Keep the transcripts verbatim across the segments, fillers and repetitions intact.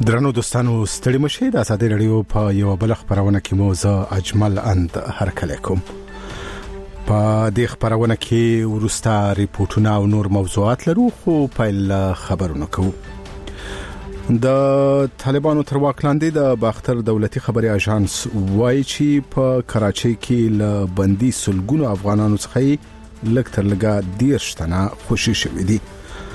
درنو دوستانو ستړي مشه د ازادي رادیو په یو بل خبرونه کې مو زه اجمل اند هرکلی کوم. په دې خبرونه کې ورستا ریپورتونه او نور موضوعات لرو، خو په خبرونه کوو. د طالبانو تر واک لاندې د باختر دولتي خبري اژانس وایي چې په کراچۍ کې ل بندي سلګونو افغانانو څخه لږ تر لږه دیرش تنه خوشي شوي دي.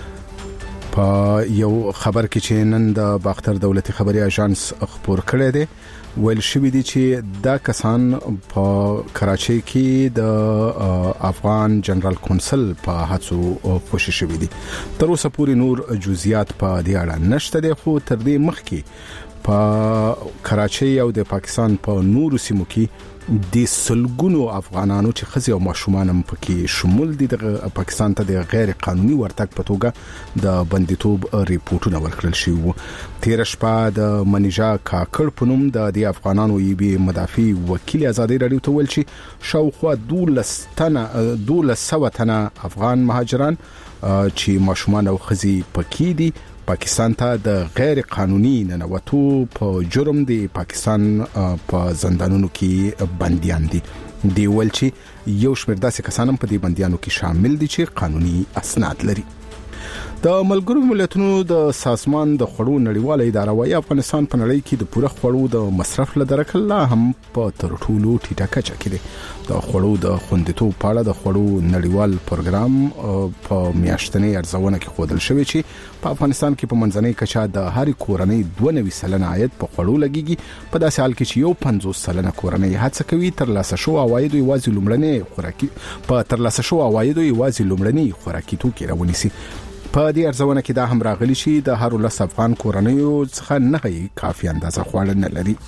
په یو خبر کې چې نن د باختر دولتي خبري اژانس خبر کړی دی، ویل شوی دی چې دا کسان په کراچۍ کې د افغان جنرال کونسل په هڅو خوشي شوی دي. تر اوسه پورې نور جزئیات په دې اړه نشته دي، خو تر دې مخکې په کراچۍ او د پاکستان په نورو سیمو کې د سلګونو افغانانو چې خزي او ماشومان هم پکې شمول دي د پاکستان ته د غیر قانوني ورتګ په توګه د بندیتوب ریپورتونه ورکړل شوی وو. تیر شپه د منیجا کاکړ په نوم د د افغانانو یبي مدافع وکیل ازادي رادیو ته ویل چې شاوخوا دولس تنه دولس سو تنه افغان مهاجران چې ماشومان او خزي پکې دي پاکستان ته د غیر قانوني ننوتو په جرم دی پاکستان په زندانونو کې بنديان دي. دی ول چې یو شمېر داسې کسان هم په دې بنديانو کې شامل دي چې قانوني اسناد لري. د ملګرو ملتونو د سازمان د خړو نړیواله اداره وايي افغانستان په نړۍ کې د پوره خړو د مصرف لدرکه لا هم په تر ټولو ټیټه کچه کې دي. د خړو د خوندیتوب په اړه د خړو نړیوال پروګرام په میاشتنۍ ارزونه کې خودل شوی چې په افغانستان کې په منځنۍ کچه د هر کورنۍ دوه نوي سلنه عاید په خړو لګيږي. په داسې حال کې چې یو پنځوس سلنه کورنۍ هڅه کوي تر لاسه شو عواید یوازې لومړنۍ خوراکي په تر لاسه شو عواید یوازې لومړنۍ خوراکي توکي راونیسي. په دې ارزونه کې دا هم راغلی چې د هر لس افغان کورنیو څخه نه کافي اندازه خواړه نه لري.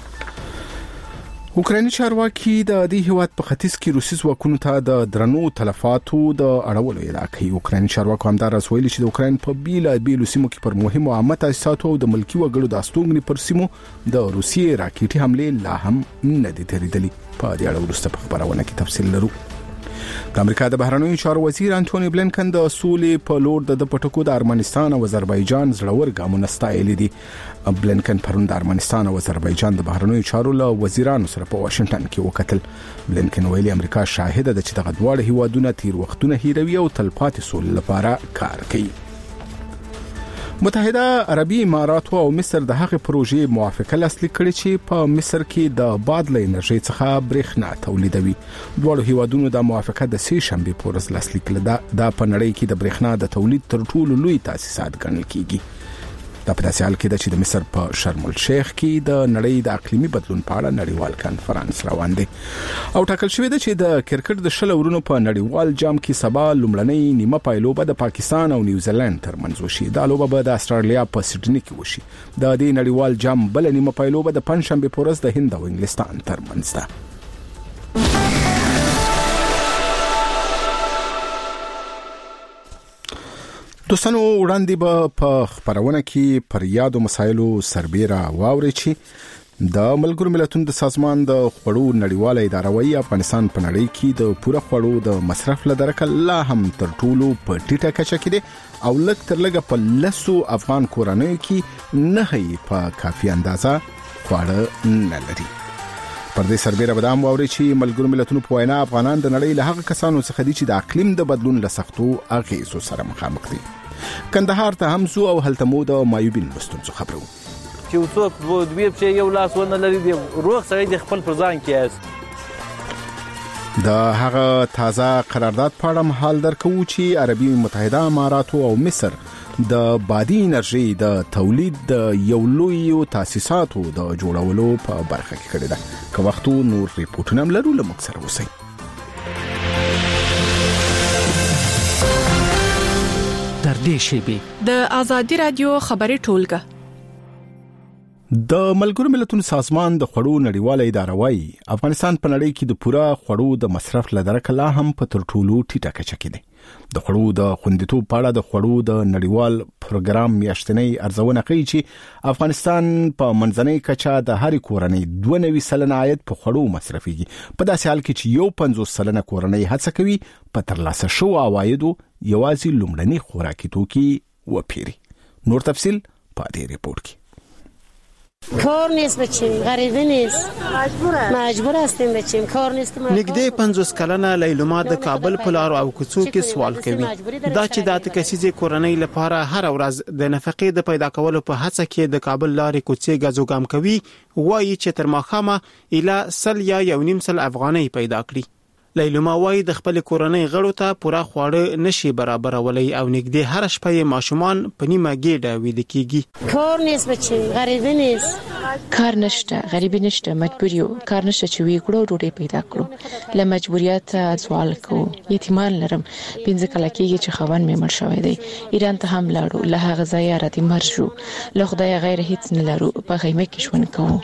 اوکرایني چارواکي د دې هیواد په ختیځ کې روسي ځواکونو ته د درنو تلفاتو د اړولو ادعا کوي. اوکرایني چارواکو همدار ویلي چې د اوکراین په بیل بیل سیمو کې پر مهمو عامه تاسیساتو او د ملکی وګړو د استوګنې پر سیمو د روسیې راکېټي حمله لا هم نه دي تریدلي. په دې اړه ورسته په خبرونه کې تفصیل لرو. د امریکا د بهرنیو چارو وزیر انټونی بلینکن د سولې په لور د پټکو د ارمنستان او آذربایجان زړور ګامونه ستایلي دي. بلینکن پرون د ارمنستان او آذربایجان د بهرنیو چارو له وزیرانو سره په واشنگټن کې وکتل. بلینکن ویلي امریکا شاهده ده چې دغه دواړه هیوادونه تیر وختونه هیروي او تلپاتې سولې لپاره کار کوي. متحده عربي امارات او مصر د هغه پروژې موافقه لاسلیک کړې چې په مصر کې د باد له انرژي څخه برېښنا تولیدوي. دوه هیوادونو د موافقه د سې شنبه پورز لاسلیک کړه. د په نړۍ کې د برېښنا د تولید تر ټولو لوی تاسیسات ګڼل کیږي. د په داسې حال کې د چې د مصر په شرم الشیخ کې د نړۍ د اقلیمي بدلون په اړه نړیوال کانفرنس روان دی او ټاکل شوی دی چې د کرکټ د شل اورونو په نړیوال جام کې سبا لومړنۍ نیمه پایلوبه د پاکستان او نیوزیلند ترمنځ وشي. دا لوبه به د استرالیا په سډني کې وشي. د دې نړیوال جام بل نیمه پایلوبه د پنځشنبه په ورځ د هند او انګلستان ترمنځ ده. دوستانو وړاندې به په خبرونه کې پر یادو مسایلو سربېره واوري چې د ملګرو ملتونو د سازمان د خړو نړیواله اداره وايي افغانستان په نړۍ کې د پوره خړو د مصرف لدرکه لا هم تر ټولو په ټیټه کچه کې دي او لږ تر لږه په لسو افغان کورنیو کې نه په کافي اندازه خواړه نه لري. پر دې سربېره به دا هم واوري چې ملګرو ملتونو په وینا افغانان د نړۍ له هغه کسانو څخه دي چې د اقلیم د بدلون له سختو اغېزو سره مخامخ دي. کندهار ته هم زو او هلته مو د مایوبین لستونزو خبرو چې څوک دوی په یو لاس ونه لري دی روغ سړی د خپل پر ځان کې د هغه تازه قرارداد په اړه حال درکو چې عربي متحده امارات او مصر د بادي انرژي د تولید د یو لوی تاسیساتو د جوړولو په برخه کې کړی ده. که وختو نور ریپورتونه هم لرو له موږ سره اوسئ. در دې شیبه د ازادي رادیو خبري ټولګه د ملګرو ملتونو سازمان د خړو نړیواله اداره وايي افغانستان په نړۍ کې د پوره خړو د مصرف لدرکه لا هم په تر ټولو ټیټه کچه کې دی. د خړو د خوندیتوب په اړه د خړو د نړیوال پروګرام میاشتنۍ ارزونه کوي چې افغانستان په منځنۍ کچه د هر کورنۍ دوه نوي سلنه عاید په خړو مصرفيږي. په داسې حال کې چې یو پنځوس سلنه کورنۍ هڅه کوي په ترلاسه شو عوایدو یوازې لومړني خوراکي توکي وپیري. نور تفصیل په دې ریپورت کې. کار نیست بچیم، غریبه نیست، مجبور مجبور هستیم بچیم، کار نیست. نږدې پنځوس کلنه لیلما د کابل په لارو او کوڅو کې سوال کوي دا چې د تکسیزي کورنۍ لپاره هر ورځ د نفقې د پیدا کولو په هڅه کې د کابل لارې کوڅې غزوګام کوي، وایي چې تر ماخامه اله سل یا یو نیم سل افغانۍ پیدا کړي. لیلما وایي د خپل کورنۍ غړو ته پوره خواړه نشي برابرولای او نږدې هر شپه یې ماشومان په نیمه ګېډه ویده کیږي. کار نیست بچیم، غریبه نیست، کار نشته، غریبی نشته، مجبور یو، کار نشته چې وی کړو ډوډۍ پیدا کړو. له مجبوریت سوال کوو. یتیمان لرم، پنځه کاله کېږي چې خوان مې مړ شوی دی. ایران ته هم لاړو، له هغه ځایه راته مړ شو. له خدای غیر هیڅ نه لرو، په خیمه کې ژوند کوو.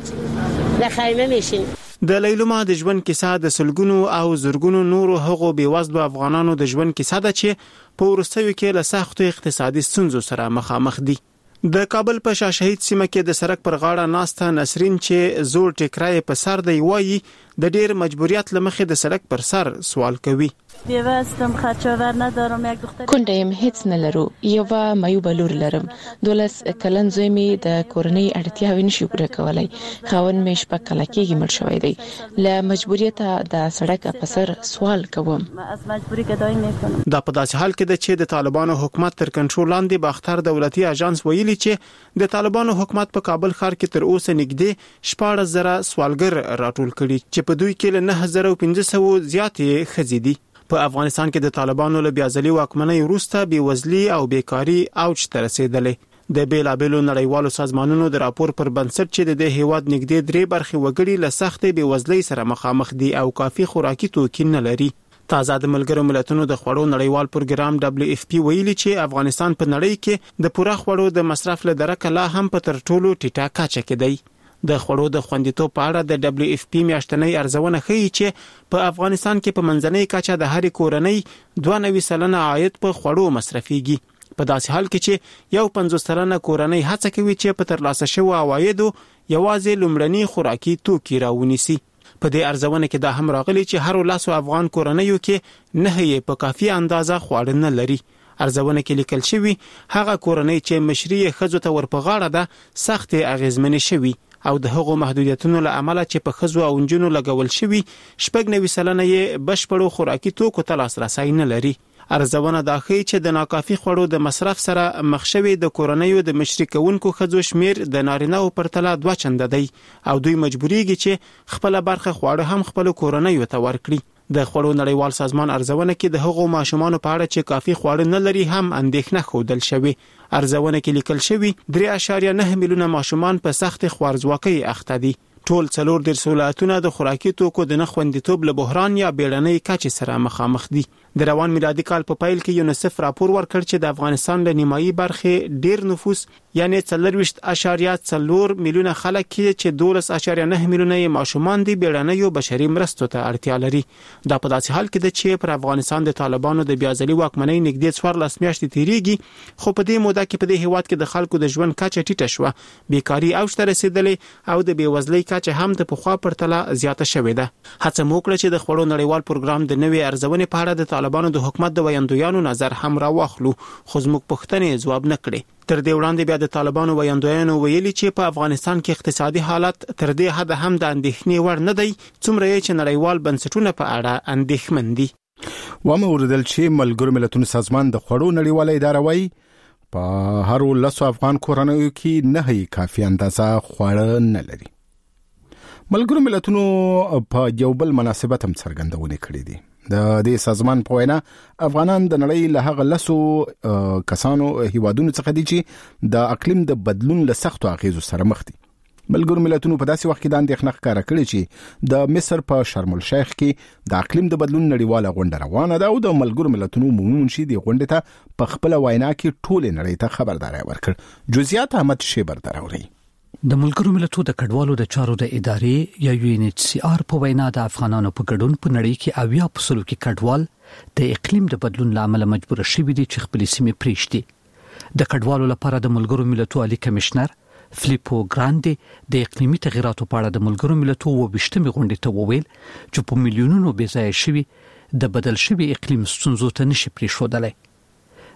د خیمه میشین. د لیلما د ژوند کیسه د سلګونو او زرګونو نورو هغو بیوزلو افغانانو د ژوند کیسه ده چې په وروستیو کې له سختو اقتصادي ستونزو سره مخامخ دي. د کابل په شاه شهید سیمه کې د سړک پر غاړه ناسته نسرین چې زوړ ټیکرای په سر دی وایي د ډیر مجبوریت لمخې د سړک پر سر سوال کوي. بیوستم، خرچاور ندارم، یک دختر کونډه يم، هیڅ نه لرو، یو مایو بلور لرم، دولس کلن زوی می د کورنۍ اړتیاوې نشي پوره کولای، خاون می شپه کله کېږي مړ شوی دی. له مجبوریت د سړک په سر سوال کوم. از مجبوری گدای میکنم. دا په داسې حال کې ده چې د طالبانو حکومت تر کنټرول لاندې باختر دولتي اژانس ویلي چې د طالبانو حکومت په کابل ښار کې تر اوسه نږدې شپږ زره سوالګر راټول کړي چې په دوی کې له نه هزار پنځه سوه زیاتې ښځې دي. په افغانستان کې د طالبانو له بیازلي واکمنۍ وروسته بېوزلي او بیکاري اوج ته رسیدلې. د بیلابېلو نړیوالو سازمانونو د راپور پر بنسټ چې د دې هیواد نږدې درې برخې وګړي له سختې بېوزلۍ سره مخامخ دي او کافي خوراکي توکي نه لري. تازه د ملګرو ملتونو د خوړو نړیوال پروګرام دبليو اف پی ویلي چې افغانستان په نړۍ کې د پوره خوړو د مصرف له درکه لا هم په تر ټولو ټیټه کچه کې دی. د خوړو د خوندیتوب په اړه د دبليو اف پی میاشتنۍ ارزونه ښیي چې په افغانستان کې په منځنۍ کچه د هرې کورنۍ دوه نوي سلنه عاید په خوړو مصرفيږي. په داسې حال کې چې یو پنځوس سلنه کورنۍ هڅه کوي چې په ترلاسه شوو عوایدو یوازې لومړني خوراکي توکي راونیسي. په دې ارزونه کې دا هم راغلي چې هر لاسو افغان کورنۍ کې نه یې په کافي اندازه خواړه نه لري. ارزونه کې لیکل شوی هغه کورنۍ چې مشري ښځو ته ورپغاړه ده سخت اغیزمنې شوی او د هغو محدودیتونو له امله چې په ښځو او نجونو لګول شوی شپږ نوي سلنه یې بشپړو خوراکي توکو ته لاسرسی نه لري. ارزونه دا ښیي چې د ناکافي خوړو د مصرف سره مخ شوي د کورنیو د مشري کوونکو ښځو شمیر د نارینه‌و په پرتله دوه چنده دی او دوی مجبوریږي چې خپل برخه خواړه هم خپل کورنیو ته ورکړي. د خوړو نړیوال سازمان ارزونه کې د هغو ماشومانو په اړه چې کافي خواړه نه لري هم اندېښنه ښودل شوې. ارزونه کې لیکل شوی درې اعشاریه نه میلیونه ماشومان په سخت خوارځواکۍ اخته دي. ټول څلور دېرش ولایتونه د خوراکي توکو د نه خوندیتوب له بحران یا بیړنۍ کچې سره مخامخ دي. د روان میلادي کال په پیل کې یونیسف راپور ورکړ چې د افغانستان له نیمایي برخې ډیر نفوس یعنی څلورویشت اعشاریه څلور میلیونه خلک چې دولس اعشاریه نه میلیونه ماشومان دي بیړنۍ بشري مرستو ته اړتیا لري. دا په داسې حال کې ده چې پر افغانستان د طالبانو د بیازلي واکمنۍ نږدې څوارلس میاشتې تیریږي خو په دې موده کې په دې هیواد کې د خلکو د ژوند کچه ټیټه شوه، بیکاري اوج ته رسیدلې او د بیوزلۍ کچه هم د پخوا پرتله زیاته شوې ده. هڅه مو کړه چې د خوړو نړیوال پروګرام د نوې ارزونې په اړه د طالبانو د حکومت د ویاندویانو نظر هم راواخلو خو زموږ پوښتنې ځواب نه کړي. تر دې وړاندې بیا د طالبانو ویاندویانو ویلي چې په افغانستان کې اقتصادي حالت تر دې حد هم د اندېښنې وړ نه دی څومره چې نړیوال بنسټونه په اړه اندېښمن دي. ومه اوریدل چې ملګرو ملتونو سازمان د خوړو نړیواله اداره وایي په هر لسو افغان کورنیو کې نه هي کافي اندازه خواړه نه لري. ملګرو ملتونو په یو بل مناسبت هم څرګندونه کړې دي. د دې سازمان په وینا افغانان د نړۍ له هغه لسو کسانو هیوادونو څخه دي چې د اقلیم د بدلون له سختو اغیزو سره مخ دي. ملګرو ملتونو په داسې وخت کې د اندېښنه ښکاره کړې چې د مصر په شرم الشیخ کې د اقلیم د بدلون نړیواله غونډه روانه ده او د ملګرو ملتونو عمومي د غونډې ته په خپل وینا کې ټول نړۍ ته خبرداري ورکړ. جزئیات احمد شیبر دراوري. د ملګرو ملتونو د کډوالو د چارو د ادارې یا یو ان ایچ سی آر په وینا د افغانانو په ګډون په نړۍ کې اویا په سلو کې کډوال د اقلیم د بدلون لامل مجبور شوي دي چې خپل سیمې پریږدي. د کډوالو لپاره د ملګرو ملتونو عالی کمشنر فلیپو ګراندي د اقلیمي تغیراتو په اړه د ملګرو ملتونو وبشتمه غونډې ته وویل چې په میلیونونو بې ځایه شوي د بدل شوي اقلیم ستونزو ته نشي پریښودلای.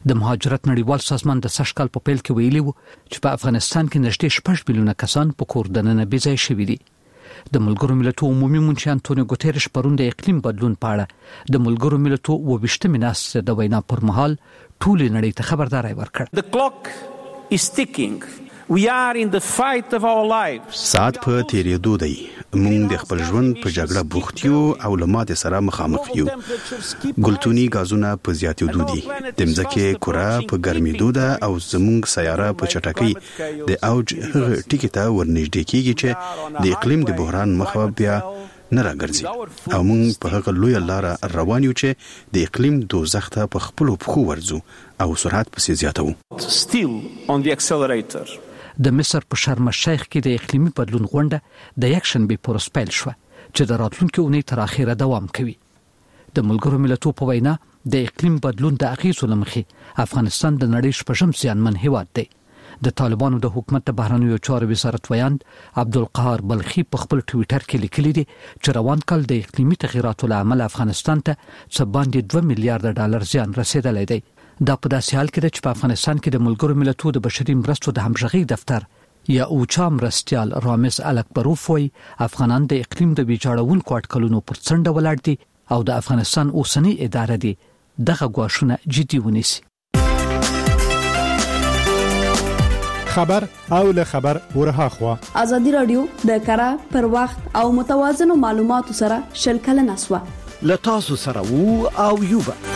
د مهاجرت نړیوال سازمان د سږ کال په پیل کې ویلي وو چې په افغانستان کې نږدې شپږ میلیونه کسان په کور دننه بې ځای شوي دي. د ملګرو ملتونو عمومي منشي انټونیو ګوتيرش پرون د اقلیم بدلون په اړه د ملګرو ملتونو وویشتمې ناستې د وینا پر مهال ټول نړۍ ته خبرداري ورکړه. The clock is ticking. We are in the fight of our lives. ساعت په تیریدو دی. موږ د خپل ژوند په جګړه بوخت یو او له ماته سره مخامخ یو. ګلتونی غازونه په زیاتېدو دي. د مځکې کره په ګرمېدو ده او زموږ سیاره په چټکۍ د اوج هغه ټیکي ته ورنږدې کیږي چې د اقلیم د بحران مخه بیا نه راګرځي او موږ په هغه لوی لار روان یو چې د اقلیم دوزخ ته په خپل پخو ورځو او سرعت پسې زیاتو. Still on the accelerator. د مصر په شرم الشیخ کې د اقلیمي بدلون غونډه د یک شنبه پر سپیل شو چې د راتلونکو اونۍ تر اخره دوام کوي. د ملګرو ملتونو په وینا د اقلیم بدلون د اغیزو لمخې افغانستان د نړۍ شپږم ځانمن هیواد دی. د طالبانو د حکومت د بهرنیو چارو وزارت ویاند عبدالقهار بلخي په خپل ټوئیټر کې لیکلي دي چې روان کال د اقلیمي تغیراتو لامل افغانستان ته څه باندې دوه میلیارډ ډالر زیان رسیدلی دی. دا په داسې حال کې چې په افغانستان کې د ملګرو ملتونو د بشري مرستو د همغږي دفتر یا اوچا مرستيال رامز الکبروف وایي افغانان د اقلیم د بیجاړونکو اټکلونو پر څنډه ولاړ دي او د افغانستان اوسنی اداره دي دغه غواړونه جدي ونیسي. خبر او له خبر ورها خوا ازادي رادیو د کara پر وخت او متوازن معلوماتو سره شلکل نسوه ل تاسو سره وو او یوبا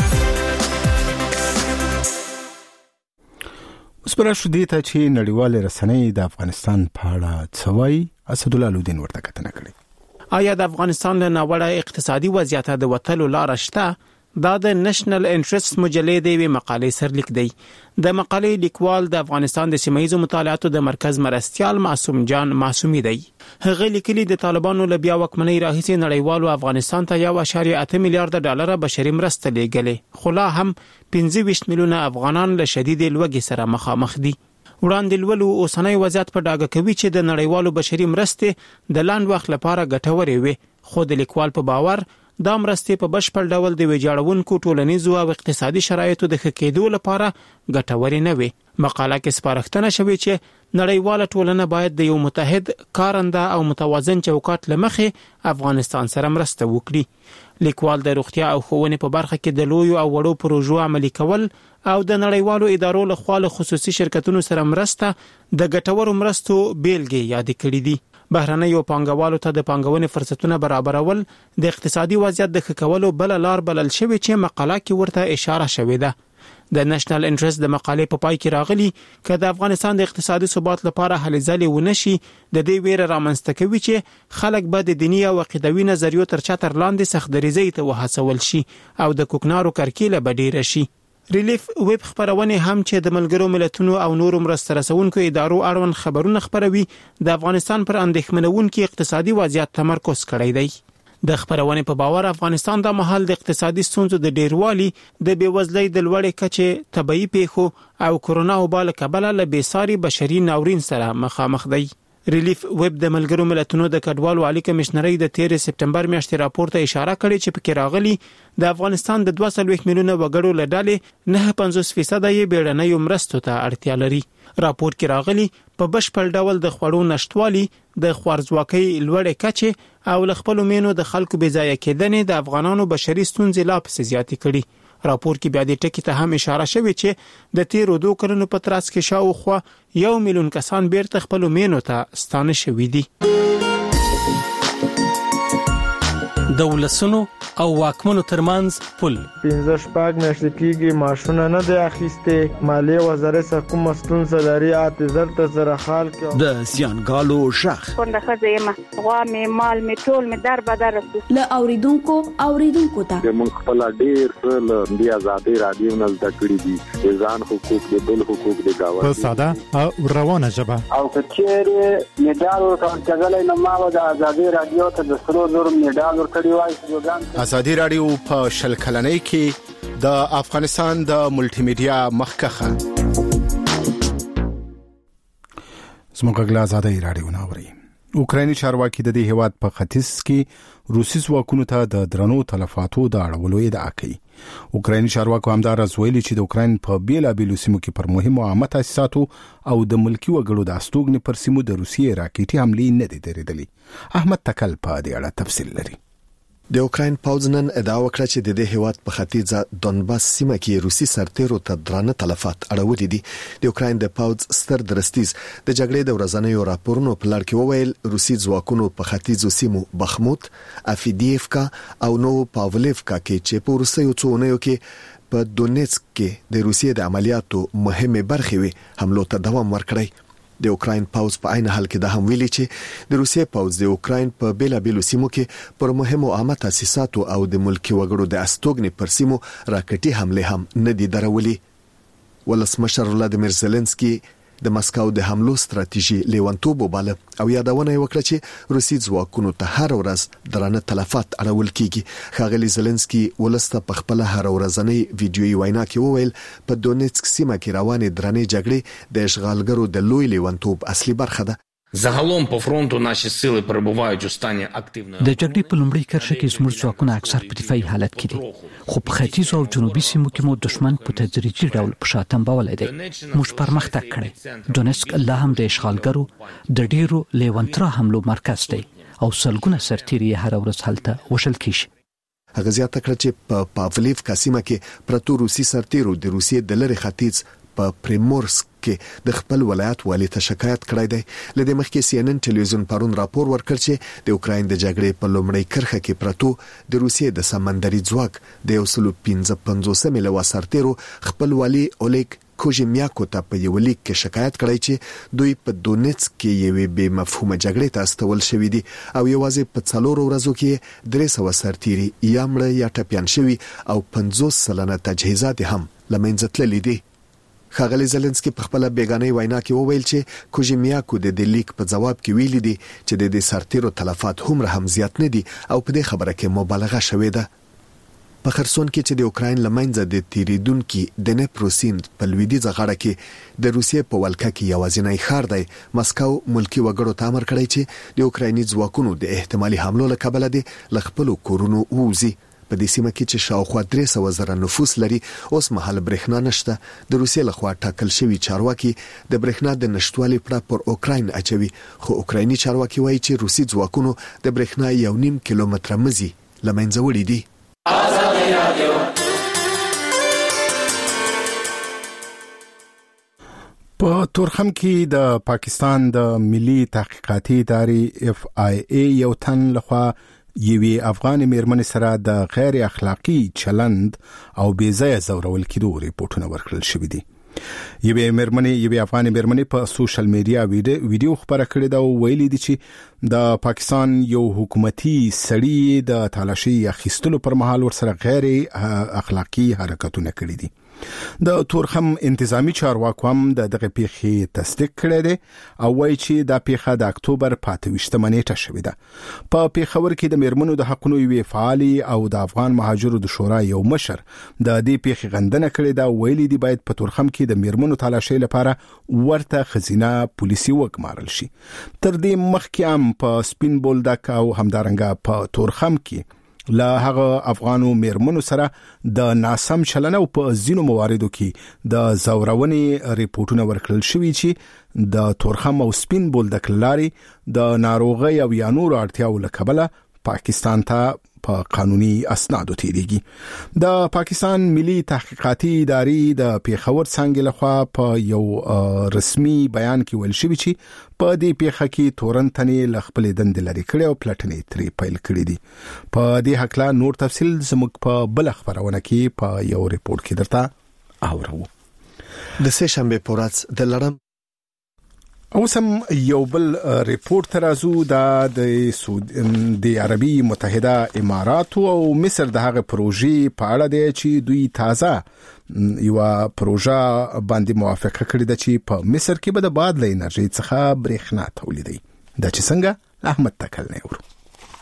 اوس پر شو دي ته چې نړیوال رسنۍ د افغانستان په اړه څوي اسد الله الدین ورته کتنه کړې. آیا د افغانستان له ناوړه اقتصادي وضعیت د وټلو لار شته؟ دا د نېشنل انټرست مجلې د وی مقالې سرلیک دی. د مقالې لیکوال د افغانستان د سیمایي مطالعاتو د مرکز مرستيال معصوم جان معصومي دی. هغه لیکلي د طالبانو له بیا وکمنۍ راهیسې نړیوالو افغانستان ته یو اشاریه اته میلیارډ ډالر بشري مرسته لېږلې، خو لا هم پنځه ویشت میلیونه افغانان له شدید لوږې سره مخامخ دي. وړاندې لولو اوسنۍ وضعیت په ډاګه کوي چې د نړیوالو بشري مرستې د لاند وخت لپاره ګټورې وي، خو د لیکوال په باور دا مرستې په بشپړ ډول د ویجاړونکو ټولنیزو او اقتصادي شرایطو د ښه کېدو لپاره ګټورې نه وي. مقاله کې سپارښتنه شوې چې نړیواله ټولنه باید د یو متحد کارنده او متوازن چوکاټ لمخې افغانستان سره مرسته وکړي. لیکوال د روغتیا او ښوونې په برخه کې د لویو او وړو پروژو عملي کول او د نړیوالو ادارو له خوا له خصوصي شرکتونو سره مرسته د ګټورو مرستو بیلګې یاد کړې دي. بهرنیو پانګوالو ته د پانګونې فرصتونه برابرول د اقتصادي وضعیت د ښه کولو بل لار بلل شوی چې مقاله کې ورته اشاره شوې ده. د نېشنل انټرست د مقالې په پای کې راغلي چې د افغانستان د اقتصادي ثبات لپاره هلې ځلې ونشي د دې ویره رامنځته کوي چې خلک به د دیني او عقیدوي نظریو تر چتر لاندې سختدریزۍ ته وهڅول شي او د کوکنارو کرکیله به ډیره شي. ریلیف ویب خبرونه هم چې د ملګرو ملتونو او نورو مرسته رسونکو ادارو اړوند خبرونه خبروي د افغانستان پر اندېښمنونکي اقتصادي وضعیت تمرکز کړی دی. د خبرونه په باور افغانستان د محل د اقتصادي ستونزو د ډیروالي د بیوزلۍ د لوړې کچې طبيعي پیښو او کرونا وبا له کبله له بیساري بشري ناورین سره مخامخ دی. ریلیف ویب د ملګرو ملتونو د کډوالو عالی کمشنرۍ د تیر سپټمبر میاشتې راپور ته اشاره کړې چې پکې راغلي د افغانستان د دوه سوه میلیونه وګړو له ډلې نه پنځوس فیصد یې بیړنیو مرستو ته اړتیا لري. راپور کې راغلي په بشپړ ډول د خوړو نشټوالي د خوارځواکۍ لوړې کچې او ل خپل مینو د خلکو بې ځای کېدنې د افغانانو بشري ستونزې لا پسې زیاتې کړي. راپور کې بیا د ټکی ته هم اشاره شوې چې د تیرو دوه کلونو په ترڅ کې شاوخوا یو میلیون کسان بیرته خپل مینو ته ستانه شوي دي. د ولسونو او واکمنو ترمنځ پل پنځه شپږ میاشتې کېږي معاشونه نه دی اخیستې، مالیې وزارت سره کومه ستونزه لري اته زر ته زره خال کې د زیانګالو شخ څنګه خزه ما غوا مې مال مې ټول مې در بدر له اوریدونکو اوریدونکو ته موږ خپل ډیر څه د آزادۍ رادیو نه زده کړی دي، ځان حقوق د بل حقوق د گاوند په ساده او روانه ژبه او کچېره میډال ورکړل نه ما د آزادۍ رادیو ته د سرو زر میډال ورکړی وای. آزادی رادیو په شل کلنۍ کې د افغانستان د ملټي میډیا مخکخه زموږ غلا آزادی رادیو ناوري اوکرایني چارواکي د دې هیواد په ختیځ کې روسي ځواکونو ته د درنو تلفاتو د اړولو ادعا کوي. اوکرایني چارواکو همدارس ویلي چې د اوکراین په بیلابیلو سیمو کې پر مهمو عامه تاسیساتو او د ملکی وګړو د استوګنې پر سیمو د روسیې راکېټي حملې نه دي درېدلې. احمد تکل په دې اړه تفصیل لري. د اوکراین پوځ نن ادعا وکړه چې د دې هیواد په ختیځه دونباس سیمه کې روسي سرتیرو ته درانه تلفات اړولي دي. د اوکراین د پوځ ستر درستیز د جګړې د ورځنیو راپورونو په لړ کې وویل روسي ځواکونو په ختیځو سیمو بخموت، افیدیفکا او نو پاولېفکا کې چې په وروستیو څو اونیو کې په دونیتسک کې د روسیې د عملیاتو مهمه برخه وي حملو ته دوام ورکړی. د اوکراین پوځ په عین حال کې د هم ویلي چې د روسیې پوځ د اوکراین په بیلابیلو سیمو کې پر مهمو عامه تاسیساتو او د ملکی وګړو د استوګنې پر سیمو راکټي حمله هم نه دي درولي. ولسمشر ولادیمیر زيلنسکي د مسکو د حملو ستراتیژي لیوانتوب وباله او یادونه وکړه چې روسي ځواکونو ته هر ورځ درانه تلفات اړول کیږي. ښاغلي زيلنسکي ولسته په خپل هر ورځنی ویډیوي وینا کې وویل په دونیتسک سیمه کې روانې درنې جګړې د اشغالګرو د لوی لیوانتوب اصلي برخه ده. Загалом по фронту наші сили перебувають у стані активної. د جګړې په لومړۍ کرښه کې زموږ ځواکونه اکثر په دفاعي حالت کې دي، خو په ختیځ او جنوبي سیمو کې مو دښمن په تدریجي ډول په شا تنبولی دی. موږ پرمختګ کړی. دونیتسک لا هم د اشغالګرو د ډیرو لیوانترا حملو مرکز دی او سلګونه سرتیري هر ورځ هلته وشل کیږي. هغه زیاته کړه چې په پاولېفکا سیمه کې پرتو روسي سرتیرو د روسیې د لری ختیځ په پریمورسک کې د خپل ولایت والی ته شکایت کړی دی. لدې مخکې سی ان ان ټلویزیون پرون راپور ورکړ چې د اوکراین د جګړې په لومړۍ کرښه کې پرتو د روسیې د سمندري ځواک د یو سل پنځه پنځوس ملي سرتیرو خپل والی اولیګ کوژمیاکو ته په یو لیک کې شکایت کړی چې دوی په دونیتسک کې یوې بې مفهومه جګړې ته استول شوې دي او یوازې په څلورو ورځو کې درې سوه سرتیري یا مړه یا ټپیان شوي او پنځوس سلنه تجهیزات هم له منځه تللي دي. ښاغلي زيلنسکي په خپل بیگانه وینا کې وویل چې کوژمیاکو د دې لیک په جواب کې ویلي دي چې د دې سرتیرو تلفات هم هم زیات نه دي او په دې خبره کې مبالغه شوې ده. په خرسون کې چې د اوکراین لمنځه د تیریدونکو د نپروسیند په لویدیځه غاړه کې د روسیې په ولکه کې یوازینی ښار دی، مسکو ملکی وګړو ته امر کړی چې د اوکرایني ځواکونو د احتمالي حملو له کبله دي له خپلو کورونو ووځي. په دې سیمه کې چې شاوخوا درې سوه زره نفوس لري اوس مهال برېښنا نشته. د روسیې لخوا ټاکل شوي چارواکي د برېښنا د نشټوالي پړه پر اوکراین اچوي، خو اوکرایني چارواکي وایي چې روسي ځواکونو د برېښنا یو نیم کیلومتره مزي له منځه وړي دي. په تورخم کې د پاکستان د ملي تحقیقاتي ادارې اف آی ای یو تن لخوا یوې افغان میرمنې سره د غیر اخلاقی چلند او بې ځایه زورول کېدو ریپورتونه ورکړل شوي دي. یوې میرمنې یوې افغان میرمنې په سوشل میډیا ویډیو خبره کړې ده او ویلي دي چې د پاکستان یو حکومتي سړی د تالاشي اخیستلو پر مهال ورسره غیر اخلاقی حرکتونه کړي دي. د تورخم انتظامی چارواکو هم د دغه پیښې تصدیق کړی دی او وایي چې دا پیښه د اکتوبر په اته ویشتمه نیټه شوې ده. په پیښور کې د میرمنو د حقونو یوې فعالي او د افغان مهاجرو د شورا یو مشر د دې پیښې غندنه کړې ده او ویلي دي باید په تورخم کې د میرمنو تلاشۍ لپاره ورته خزینه پولیسي وګمارل شي. تر دې مخکې هم په سپین بولدک او همدارنګه په تورخم کې لا هغه افغانو میرمنو سره د ناسم چلن او په ځینو مواردو کې د زورونې ریپورتونه ورکړل شوي چې د تورخم او سپین بولدک لاري د ناروغي او یا نور اړتیاو لکبله پاکستان ته په قانوني اسنادو تیریږي. د پاکستان ملي تحقیقاتي ادارې د پیښور څنګه لخوا په یو رسمي بیان کې ویل شوی چې په دې پیښه کې تورنتنې لخپل دند لري کړي او پلټنې ترې پیل کړې دي. په دې حق لا نور تفصيل زموږ په بل خبرونه کې په یو ریپورت کې درته اورو. د سه شنبه پورات د لړم اوسم یو بل ریپورت ترازو د د عربي متحده امارات او مصر د هغه پروژې په اړه دی چې دوی تازه یو پروژه باندې موافقه کړې ده چې په مصر کې به د باد له انرژي څخه برېښنا تولیدوي. دا چې څنګه احمد تکل نه ورو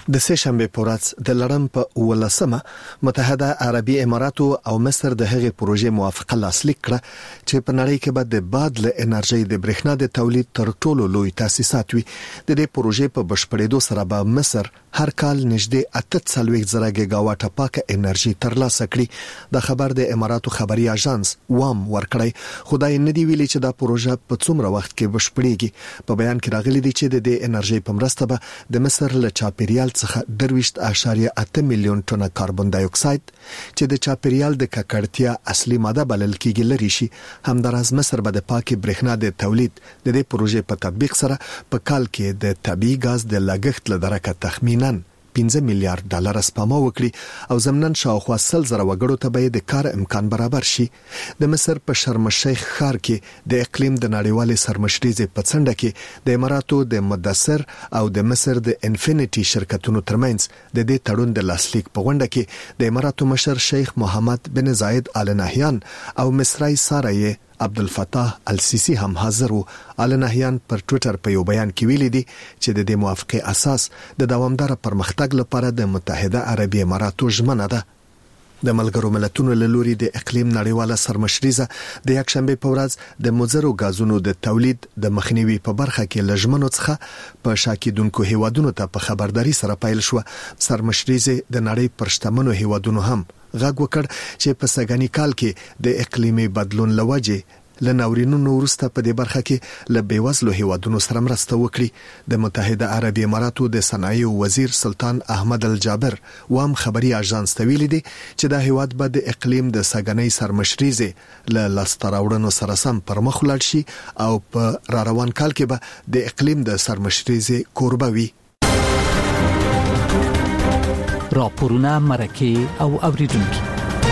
د سه شنبه په ورځ د لړم په ولسمه متحده عربي اماراتو او مصر د هغې پروژې موافقه لاسلیک کړه چې په نړۍ کې به د باد له انرژي د برېښنا د تولید تر ټولو لوی تاسیسات وي. د دې پروژې په بشپړېدو سره به مصر هر کال نږدې اته څلوېښت زره ګیګاواټه پاکه انرژي ترلاسه کړي. د خبر د اماراتو خبري اژانس وام ورکړی، خو دا یې نه دی ویلي چې دا پروژه په څومره وخت کې بشپړېږي. په بیان کې راغلي دي چې د دې انرژي په مرسته به د مصر له چاپیریال څخه درویشت اعشاریه اته میلیون ټنه کاربن ډای اکساید چې د چاپیریال د ککړتیا اصلي ماده بلل کېږي لري شي. همداراز مصر به د پاکي برېښنا د تولید د دې پروژې په تطبیق سره په کال کې د طبيعي غاز د لګښت لدرکه تخمیناً پنځه میلیارډ ډالر سپما وکړي او ضمناً شاوخوا سل زره وګړو ته به د کار امکان برابر شي. د مصر په شرم الشیخ ښار کې د اقلیم د نړیوالې سرمشریزې په څنډه کې د اماراتو د مدثر او د مصر د انفینټي شرکتونو ترمنځ د دې تړون د لاسلیک په غونډه کې د اماراتو مشر شیخ محمد بن زاید آل نهیان او مصری سارای عبدالفتاح السیسی هم حاضر وو. آل نهیان پر ټوئیټر په یو بیان کې ویلي دي چې د دې موافقه اساس د دوامدار پرمختګ لپاره د متحده عربي اماراتو ژمنه ده. د ملګرو ملتونو له لوري د اقلیم نړیواله سرمشریزه د یکشنبه په ورځ د مضرو غازونو د تولید د مخنیوي په برخه کې لژمنو څخه په شاکیدونکو هیوادونو ته په خبرداري سره پیل شو. سرمشریزه د نړۍ پر شتمنو هیوادونو هم غږ وکړ چې په سګنی کال کې د اقلیمي بدلون لوجه لناورینونو وروسته په دې برخه کې له بیوزلو هیوادونو سره مرسته وکړي. د متحده عربي اماراتو د صنایع وزیر سلطان احمد الجابر وام خبري اژانس ته ویلي دي چې دا هیواد به د اقلیم د سګنۍ سرمشریزه له لاستراوړنو سره سم پر مخ ولاړ شي او په را روان کال کې به د اقلیم د سرمشریزه کوربه وي. راپورونه مرکه او اوریدونکو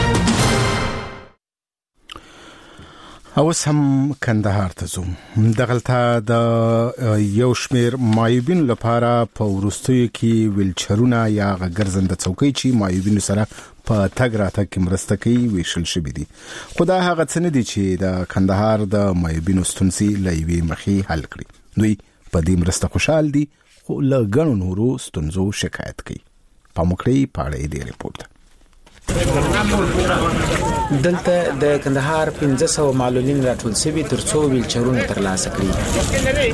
اوس هم کندهار ته ځو. دغلته د یو شمیر معیوبین لپاره په ورستیو کې ویلچرونه یا ګرځنده څوکۍ چې معیوبین سره په تګ راتګ کې مرسته کوي ویشل شوی دي. خو دا هغه څه نه دي چې د کندهار د معیوبین ستونزې له یوې مخې حل کړي. دوی په دې مرسته خوشحال دي خو له ګڼو نورو ستونزو شکایت کوي. پاموکړی پاړې دی ریپورت. دلته د کندهار پنځه سوه معلولین راټول شوي ترڅو ویلچرونه ترلاسه کړي.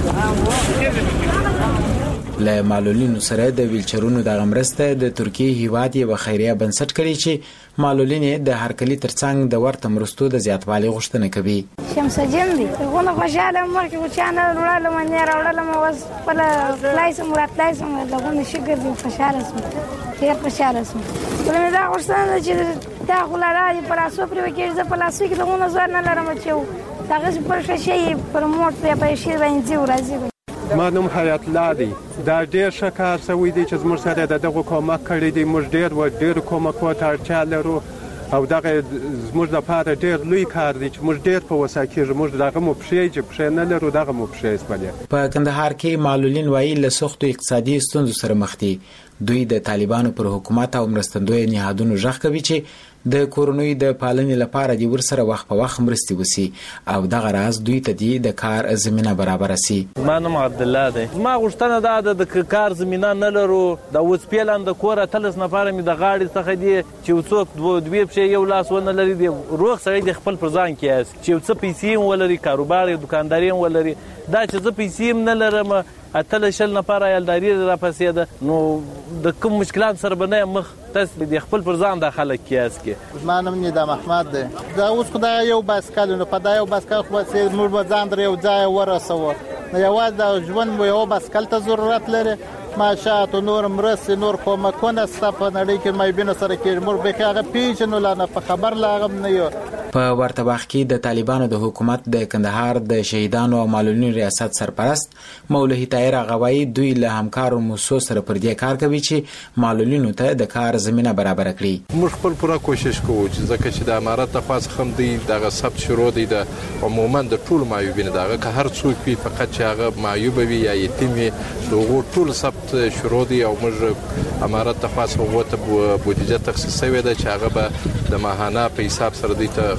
له معلولینو سره د ویلچرونو د مرسته د ترکیه هیواد یو خیریه بنسټ کړي چې معلولین د هرکلی ترڅنګ د ورته مرستو د زیاتوالي غوښتنه کوي. شمس جن دي غونه خوشاله مخکې و چانه وړاله منه راوړله مو وس په لایسم راتلایسم دغه شګر دي خوشاله سم ډیر خوشاله سم. ولې دا غوښتنه چې دا خلاره پر اسو پر وکړي ز په لاسو کې دغه نظر نه لرم چې هغه پر شي پر موټ په شي باندې ورځي. ما نوم حیات الله دی. دا ډیر ښه کار شوی دی چې زموږ سره د دغه کومک کړی دی. موږ ډیر و ډیر کومک ته اړتیا لرو او دغه زموږ لپاره ډیر لوی کار دی چې موږ ډیر په وسه کې موږ دغه مو پښې چې پښې نه لرو دغه مو پښې سپلې. په کندهار کې معلولین وایي له سختو اقتصادي ستونزو سره مخ دي. دوی د طالبانو پر حکومت او مرستندوی نهادونو ژغ کوي چې د کورونوي د پالنې لپاره د ورسره وخت په وخت مرستي وسی او دغه راز دوی ته دی د کار زمينه برابر سي. ما نوم عبد الله دی. ما غوښتنه ده د کار زمينه نه لرو. د اوس پیلان د کور تلس نفر می د غاړي څخه دی چې څوک دوی په یو لاس ونه لري دی روغ سړی د خپل پر ځان کې اس چې څه پیسې ولري کاروبار دکانداري ولري دا چې څه پیسې نه لرم اتل شل نفر یالداري را پسې ده نو د کوم مشکلات سره بنه مخ تاسو د خپل پر ځان د خلک کیاس کې. ما نوم ندا محمد دی. دا اوس خدای یو باسکل نو په دا یو باسکل خو سي موږ ځان در یو ځای ورسوه. نو یوازې د ژوند مو یو باسکل ته ضرورت لري. ماشاءالله نور مرسته نور کومکونه ستاسو نړۍ کې مې بینه سره کې موږ به هغه پیژنو لا نه په خبر لاغم نه یو. په ورته وخت کې د طالبانو د حکومت د کندهار د شهیدانو او معلولینو ریاست سرپرست مولوی طاهر غوایی دوی له همکارو موسسو سره پر دې کار کوي چې معلولینو ته د کار زمينه برابر کړي. موږ خپل پوره کوشش کوو چې ځکه چې د امارات د خاص خم دی دغه ثبت شروع دی د عموما د ټول معیوبین دغه که هر څوک وي فقط چې هغه معیوب وي یا یتیم وي دغه ټول ثبت شروع دی او موږ امارات د خاص وته بودیجه تخصیص شوی دی چې هغه به د ماهانه په حساب سره دی ته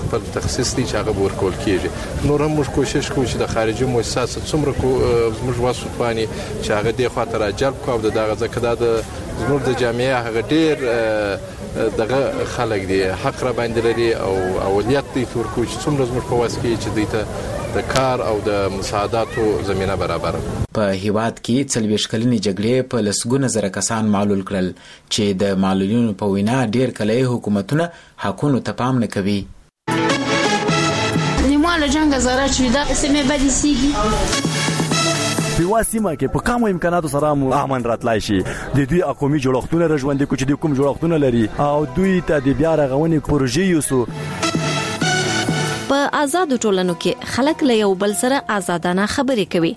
خپل تخصیص دی چې هغه ورکول کیږي. نور هم موږ کوشش کوو چې د خارجي مؤسسات څومره موږ واسو پانی چې هغه د خاطر جلب کوو د دغه ځکه د زموږ د جامعه هغه ډیر دغه خلک دی حق را باندې لري او اولیت دی تور کوم چې څومره زموږ په واسه کې چې دیته د کار او د مساعداتو زمينه برابر. په هیواد کې څلويښت کلنې جګړې په لسګونه زره کسان معلول کړل چې د معلولینو په وینا ډیر کله حکومتونه حقونو ته پام نه کوي. نیمه جنگ زره چې دا سیمه باندې سیږي په واسمه کې په کومو امکاناتو سره مو امن راتلای شي. د دوی اقومي جوړښتونه رژوندې کوچ د کوم جوړښتونه لري او دوی ته د بیا رغونې پروژې یوسو. په آزاد ټولنو کې خلک له یو بل سره آزادانه خبرې کوي.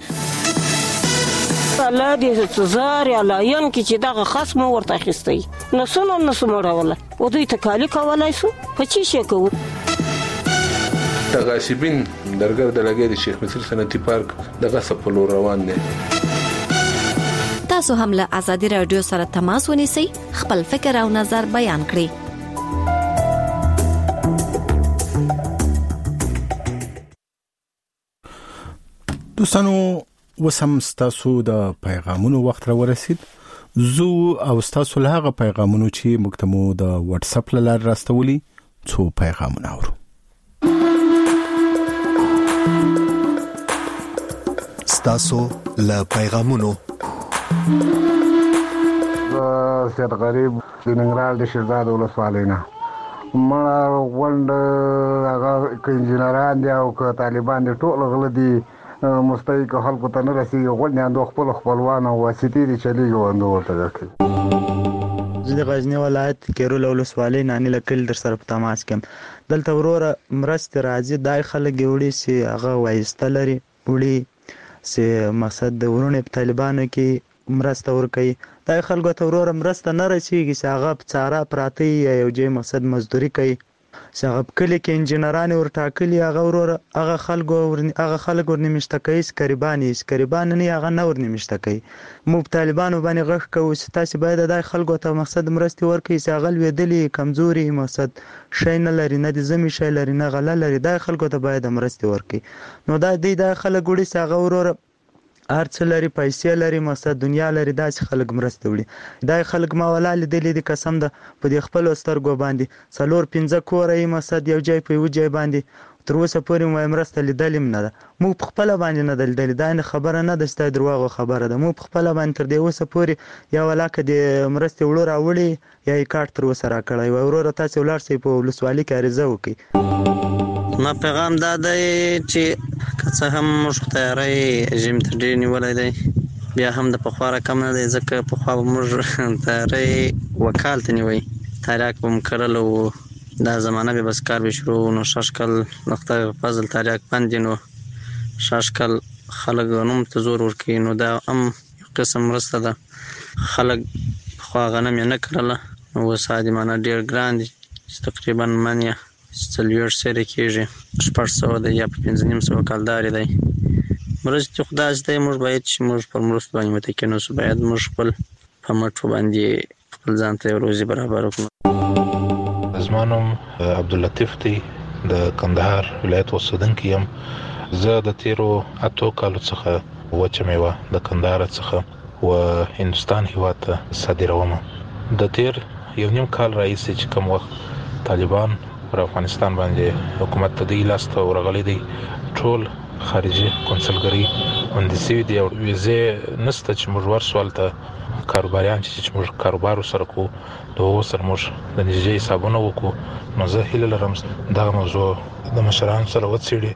الله دې تزار علاین کې چې دغه خصم ورته خستي نسونه نسمه راوله او دوی تکالی کولای شو په چی شي کوو. تغاشبین درګر د لګې د شیخ مصر صنعتي پارک دغه سپلو روان دي. تاسو هم له آزادي رادیو سره تماس ونیسئ، خپل فکر او نظر بیان کړئ. دوستانو وسم ستاسو د پیغامونو وخت را ورسید. زو او ستاسو له هغه پیغامونو چې موږ ته مو د واتس اپ لار راستولي څو پیغامونه اورو. ستاسو له پیغامونو سید غریب د ننګرهار د شیرزاد ولسوالۍ نه مړه غونډ هغه انجینران دي او که طالبان دي ټول غله دي مستحق خلکو ته نه رسیږي. غونډې اندو خپل خپلوان او واسطې دي چلیږي وندو ورته کوي. زه د غزنی ولایت کیرول ولسوالۍ نانی لکل در سره په تماس کوم. دلته وروره مرسته راځي دای خلک وړي سي هغه وایسته لري وړي سي مقصد د ورونه په طالبانو کې مرسته ورکوي. دای خلکو ته وروره مرسته نه رسیږي چې هغه په چاره پراتی یو ځای مقصد مزدوري کوي. چې کله کې انجینران ورټاکلي هغه وروره هغه خلکو هغه خلک ورنمشته کوي سکریبانی سکریبان نه هغه نه ورنمشته کوي. مو په طالبانو باندې غږ کوو چې تاسو باید دای خلکو ته مقصد مرسته ورکړي چې هغه لویدلي کمزوري مقصد شي نه لري نه د زمي شي لري نه غله لري دای خلکو ته باید مرسته ورکړي. نو دا دی د خلک وړي چې هغه وروره ارڅ لري پیسې لري مقصد دنیا لري داسې خلک مرسته وړي. دای خلک ما ولاله دلی د قسم ده په دې خپل سترګو باندې څلور پنځه کورې مقصد یو ځای په یو ځای باندې تر اوسه پورې مو مرسته لیدلم نه ده. مو په خپل باندې نه دل دا نه خبره نه ده ستاسو دروغ خبره ده. مو په خپل باندې تر دې اوسه پورې یا ولاکه د مرسته وړو راوړي یا یې کارت تر اوسه را کړی و ورور تاسو ولر سي په ولسوالۍ کې عریضه وکي. ما پیغام داده چې که هم موږ تیاری جیم ته ډېر نیولای دی بیا هم د پخواره کم نه دی ځکه پخوا به موږ تیاری وکال ته نیوی تاریاک به م کرل و دا زمانه به بس کار به شروع نو شش کل نقطه فضل تاریاک بند نو شش کل خلک نوم ته زور ورکوي نو دا هم یو قسم مرسته ده. خلک پخوا غنم یې نه کرله نو اوس عادمانه ډېر ګران دي چې تقریبا من یې څلوېښت سره کېږي شپږ سوه دی یا په پنځه نیم سوه کلدارې دی. مرستې خو داسې دی موږ باید چې موږ پر مرستو باندې متکي نه اوسو باید موږ خپل په مټو باندې خپل ځان ته یو روزي برابر کړو. زما نوم عبداللطیف دی د کندهار ولایت اوسېدونکی یم. زه د تیرو اتو کالو څخه وچه میوه د کندهار څخه و هندوستان هیواد ته صادروم. د تیر یو نیم کال راهیسې چې کوم وخت طالبان پر افغانستان باندې حکومت ته دی لاس ته ورغلی دی ټول خارجي کنسلګری هندسي دی او ویزه نسته چې موږ ورسول ته کاروباریان چې موږ کاروبار سره کو دوه سره موږ د نږدې حسابونه وکړو. نو زه هیله لرم دا موضوع د مشرانو سره وڅېړي.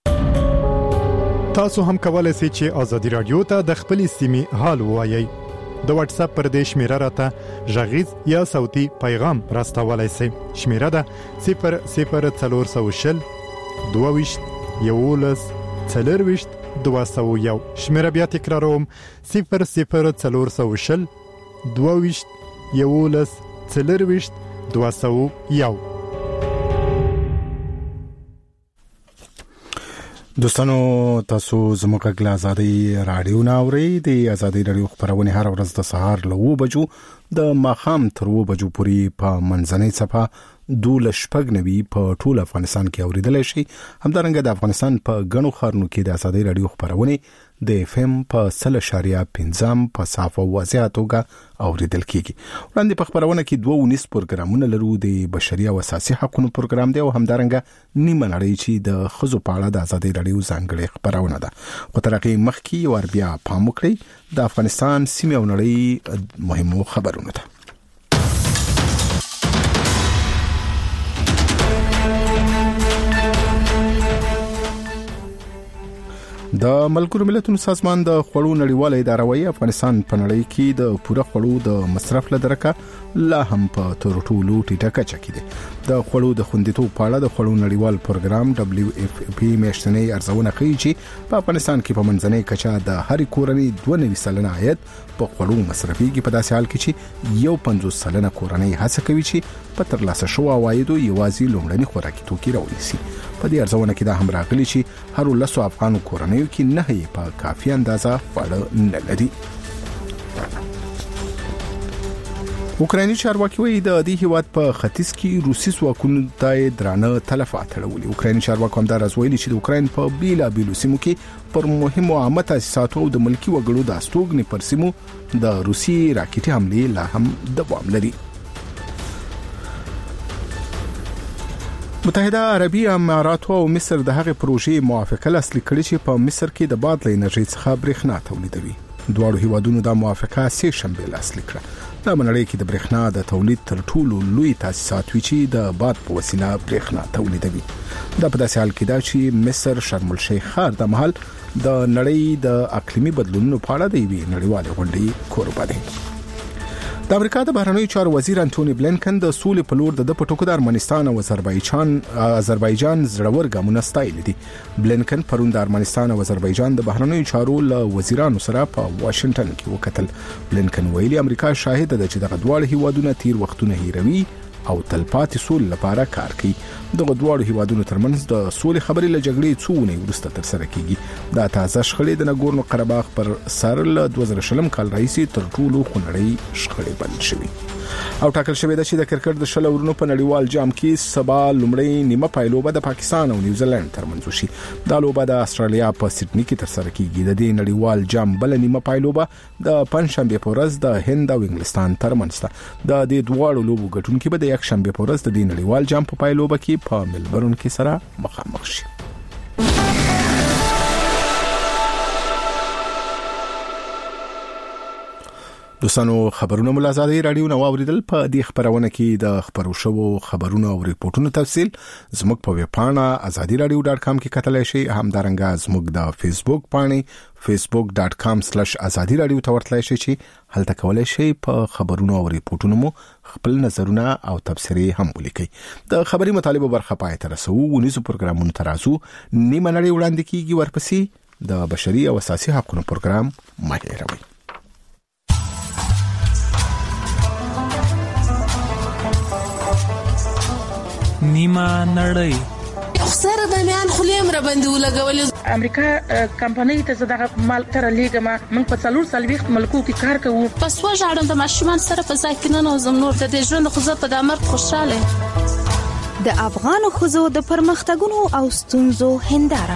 تاسو هم کولای شئ چې ازادي رادیو ته د خپل سیمې حال ووایي. د واتس اپ پر دې شمیره راته ژغیز یا صوتي پیغام راستولای شئ. شمیره ده صفر صفر څلور سوه شل دوه ویشت یولس څلور ویشت دوه سوه یو. شمیره بیا تکراروم صفر صفر څلور سوه شل دوه ویشت یولس څلور ویشت دوه سوه یو. دوستانو تاسو زموږ غږ له ازادي رادیو نه اورئ. د ازادي رادیو خبرونه هر ورځ د سهار له اوه بجو د ماښام تر اوه بجو پورې په منځنۍ صفحه دوله شپږ نوي په ټول افغانستان کې اوریدل شي. همدارنګه د افغانستان په غنو خارونو کې د ازادي رادیو خبرونه د اف ام په سل اشاریه پنځم په صافه واضحه توګه اوریدل کیږي. وړاندې په خبرونه کې دوه ونیس پروګرامونه لرو. د بشري او اساسي حقوقو پروګرام دی او همدارنګه نیمه نړۍ چې د خزو په اړه د ازادي رادیو ځانګړي خبرونه ده. خو تر هغه مخکې ور بیا پام وکړئ د افغانستان سیمه او نړۍ مهمو خبرونه ده. د ملګرو ملتونو سازمان د خوړو نړیواله اداره وايي افغانستان په نړۍ کې د پوره خوړو د مصرف لدرکه لا هم په تر ټولو ټیټه کچه کې دي. د خوړو د خوندیتوب په اړه د خوړو نړیوال پروګرام دبليو اف پی میاشتنی ارزونه کوي چې په افغانستان کې په منځنۍ کچه د هر کورنۍ دوه نوي سلنه عاید په خوړو مصرفيږي. په داسې حال کې چې یو پنځوس سلنه کورنۍ هڅه کوي چې په ترلاسه شوو عوایدو یوازې لومړني خوراکي توکي راونیسي. په دې ارزونه کې دا هم راغلي چې هر لسو افغان کورنیو کې نه هي په کافي اندازه خواړه نه لري. اوکرایني چارواکي وایي د دې هیواد په ختیځ کې روسي ځواکونو ته درانه تلفات اړولي. اوکرایني چارواکي هم دا راځوي چې د اوکراین په بیلا بیلو سیمو کې پر مهمو عامه تاسیساتو او د ملکی وګړو د استوګنې پر سیمو د روسي راکټي حمله لا هم دوام لري. متحده عربي امارات او مصر د هغه پروژې موافقه لاسلیک کړې چې په مصر کې د باد له انرژي څخه برېښنا تولیدوي. دواړو هیوادونو د موافقه سه شنبه لاسلیک کړه. د منړۍ کې د برېښنا د تولید تر ټولو لوی تاسیسات وی چې د باد په وسیله برېښنا تولیدوي. دا په داسې حال کې دا چې مصر شرم الشیخ ښار د محل د نړۍ د اقلیمي بدلونونو په اړه د یوې نړیوالې غونډې کوربه دی. د امریکا د بهرنیو چارو وزیر انټونی بلینکن د سولې په لور د پټوکو د ارمنستان او آذربایجان آذربایجان زړور ګامونه ستایل دي. بلینکن پرون د ارمنستان او آذربایجان د بهرنیو چارو له وزیرانو سره په واشنگټن کې وکتل. بلینکن ویلي امریکا شاهد ده چې دغه دواړه هیوادونه تیر وختونه هیروي او تلپاتې سولې لپاره کار کوي. دغه دواړو هیوادونو ترمنځ د سولې خبرې له جګړې څو ونې وروسته تر سره کیږي. دا تازه شخړې د نګورنو قرهباغ پر سر له دوه زره شلم کال راهیسې تر ټولو خونړۍ شخړې بلل شوې. او ټاکل شوې ده چې د کرکټ د شل اورونو په نړیوال جام کې سبا لومړی نیمه پایلوبه د پاکستان او نیوزیلند ترمنځ وشي. دا لوبه د استرالیا په سډني کې تر سره کیږي. د دې نړیوال جام بل نیمه پایلوبه د پنځشنبه په ورځ د هند او انګلستان ترمنځ ده. د دې دواړو لوبو ګټونکي به د یک شنبه په ورځ د دې نړیوال جام په پایلوبه کې په ملبورن کې سره مخامخ شي. دوستانو خبرونه مل آزادي رادیو نو اوریدل. په دې خبرونه کې د خبرو شوو خبرونو او ریپورتونو تفصیل زموږ په ویب پاڼه azadi radio dot com کې کتلای شئ. همدارنګه زموږ د فیسبوک پاڼې facebook dot com slash azadi radio ته ورتلای شئ چې هلته کولای شئ په خبرونو او ریپورتونو مو خپل نظرونه او تبصرې هم ولیکئ. د خبري مطالبه برخه پای ته رسو ونیسو پروګرامونو ترازو نیمه نړۍ وړاندې کیږي. ورپسې د بشري او اساسي حقوقو پروګرام مهیروي. نیمه نړۍ خسر د میان خلیم را باندې ولګول. امریکا کمپنۍ ته زداغه مال تر لیګما من په څلور سلويخت ملکو کې کار کوو. پس وژاړم د ماشومان سره په ځای کې نه نوزم نور د ژوند خو زه په دمر خوشاله. د افغان خزو د پرمختګونو او ستونزو هنداره.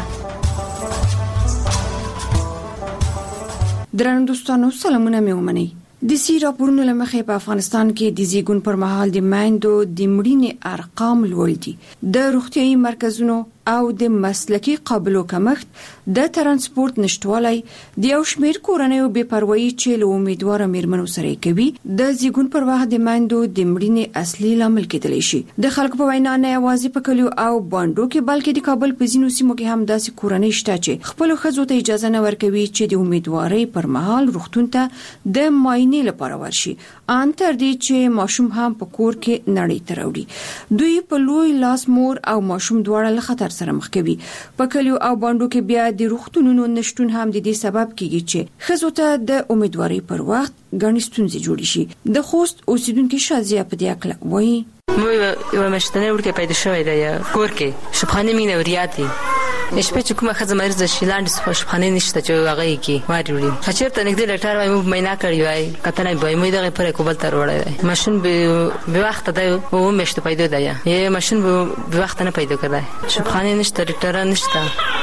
درنو دوستانو سلامونه مې ومنئ. د سی راپورونو لمخې په افغانستان کې د زیګون پر مهال د مایندو د مړینې ارقام لوړ دي. د روغتيایي مرکزونو او د مسلکي قابلو کمښت، د ترانسپورت نشټوالی، د یو شمېر کورنیو بې پروايي چې له امیدواره میرمنو سره کوي د زیګون پر وخت د مایندو د مړینې اصلي لامل کېدلی شي. د خلکو په وینا نه یوازې په کلیو او باندو کې بلکې د کابل په ځینو سیمو کې هم داسې کورنۍ شته چې خپل ښځو ته اجازه نه ورکوي چې د امیدوارۍ پر مهال روغتون ته د معاینې لپاره ورشي، ان تر دې چې ماشوم هم په کور کې نړۍ ته راوړي. دوی په لوی لاس مور او ماشوم دواړه له خطر سره مخ کوي. په کلیو او باندو کې بیا د روغتونونو نشټون هم د دې سبب کیږي چې ښځو ته د امیدوارۍ پر وخت ګڼې ستونزې جوړې شي. د خوست اوسیدونکو شازیه په دې اړه وایي: مو یو مشتنه ورته پیدا شوې ده کور کې شپخانه مینه وریاتي شپه چې کومه خزه مریض شي لاندې خوشخانه نشته چې هغه کې واري وړي خچرته نګدې ډاکټر وايي مې مینا کړی وای کتنه به مې دغه پر کوبل تر وړای ماشين به وخت دی او مشته پیدا دی یې ماشين به وخت نه پیدا کړای خوشخانه نشته ډاکټر نشته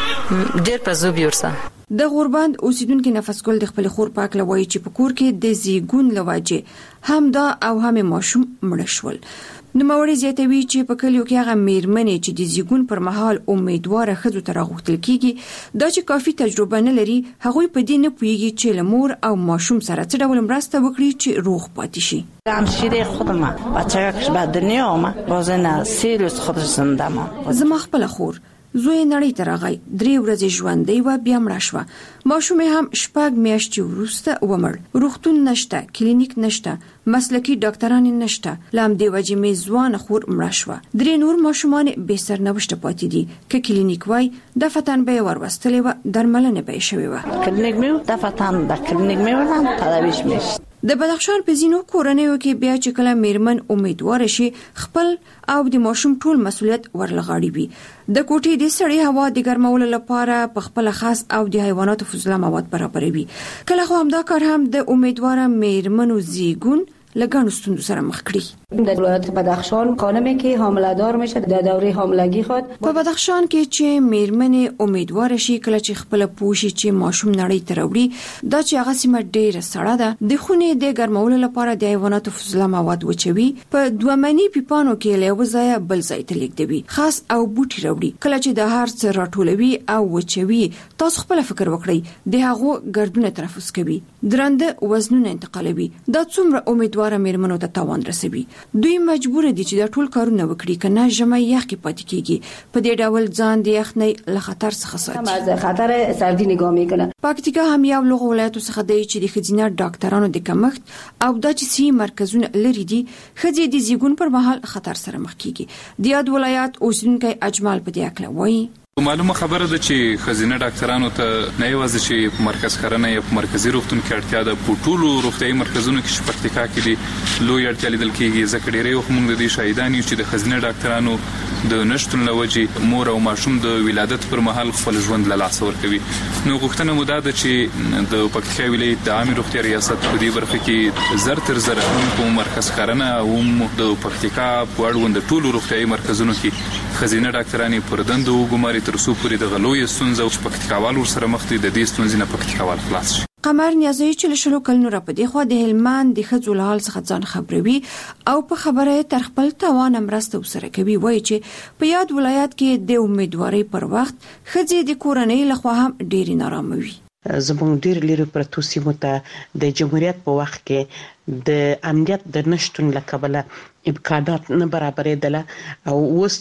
ډېر په زوب ورسه د غوربند اوسیدونکو نفس ګل د خپل خور پاک لوي چې په کور کې د زیګون لواجه هم دا او هم ماشوم مړ شول نو موري زیاتوي چې په کلیو کې هغه میرمنې چې د زیګون پر مهال امیدواره خزو تر غوښتل کیږي دا چې کافي تجربه نه لري هغه په دې نه پويږي چې لمور او ماشوم سره څه ډول مرسته وکړي چې روغ پاتې شي همشیره خودم بچه‌اش به دنیا اومد باز نه سه روز خودش زنده ما زما خپل خور زوی نړۍ ته راغی درې ورځې ژوندۍ و بیا مړه شوه ماشوم هم شپږ میاشتې وروسته ومړ روغتون نشته کلینیک نشته مسلکی ډاکټران نشته لام دی وجې مې ځوان خور مړه شوه درې نور ماشومان به سرنوشت پاتې دي ک کلینیک وای د فتن به ورواستلې و درملنه به شوی و کلینیک مې د فتن د کلینیک مې وران تداویش میشت د بدخشان په ځینو کورنیو کې بیا چې کله میرمن امیدوار شي خپل او د ماشوم ټول مسولیت ورلغاړي وي د کوټې د سړې هوا د ګرمولو لپاره په خپل خاص او د حیواناتو فضله مواد برابروي کله خو همدا کار هم د امیدوار میرمنو زیګون لګانو ستوندو سره مخ کړي در ولایت بدخشان خانمی که حامله دار میشه در دوره حاملگی خود په بدخشان کې چې میرمنې امیدوار شي کله چې خپل پوښي چې ماشوم نړۍ ته راوړي دا چې هغه سیمه ډیره سړه ده د خونې د ګرمولو لپاره د حیواناتو فضله مواد وچوي په دوه منی پیپانو کې له وځای بل ځای ته لیږدوي خاص او بوټي راوړي کله چې د هر څه راټولوي او وچوي تاسو خپل فکر وکړئ د هغه ګردونه تنفس کوي درنده وزنونه انتقالوي دا څومره امیدوار میرمنو ته تاوان رسوي دوی مجبور دي چې دا ټول کارونه وکړي کنه ژمه یخ کې پاتې کیږي په دې ډول ځان د یخنۍ له خطر څخه ساتي از خطر سردی نگاه میکنه پکتیکا هم یو لوغ ولایتو څخه دی چې د خزینه ډاکټرانو د کمښت او د چسي مرکزونه لري دي خځې د زیګون پر مهال خطر سره مخ کیږي د یاد ولایت اوسیدونکو اجمل په دې اکله وایي معلومه خبره ده چې خزینه ډاکټرانو ته نه یوازې چې په مرکز کرنه یا په مرکزی روغتون کې اړتیا ده په ټولو روغتیايي مرکزونو کې چې پکتیکا کې دي لوی اړتیا لیدل کېږي ځکه ډېری وخت موږ د دې شاهدان یو چې د خزینه ډاکټرانو د نشټون لوجې مور او ماشوم د ولادت پر مهال خپل ژوند له لاسه ورکوي نو غوښتنه مو ده چې د پکتیکا ولایت د عامه روغتیا ریاست په دې برخه کې زر تر زر په مرکز کرنه او د پکتیکا په اړوند ټولو روغتیايي مرکزونو کې خزینه ډاکټرانو پر دندو وګماري تر څو پورې د غلوې ستونزې او پکتیکاوال ور سره مخ دي د دې ستونزې نه پکتیکاوال خلاص شي قمر نیازی چې له شلو کلونو را پدې خو د هلمند د خځو له حال څخه ځان خبروي او په خبره تر خپل توان مرسته وسره کوي وایي چې په یاد ولایت کې د امیدواري پر وخت خځې د کورنۍ له خوا هم ډېری نارامه وي زموږ ډېر لري پرتو سیمو ته د جمهوریت په وخت کې د امنیت د نشټون لکبله امکانات نه برابرېدله او اوس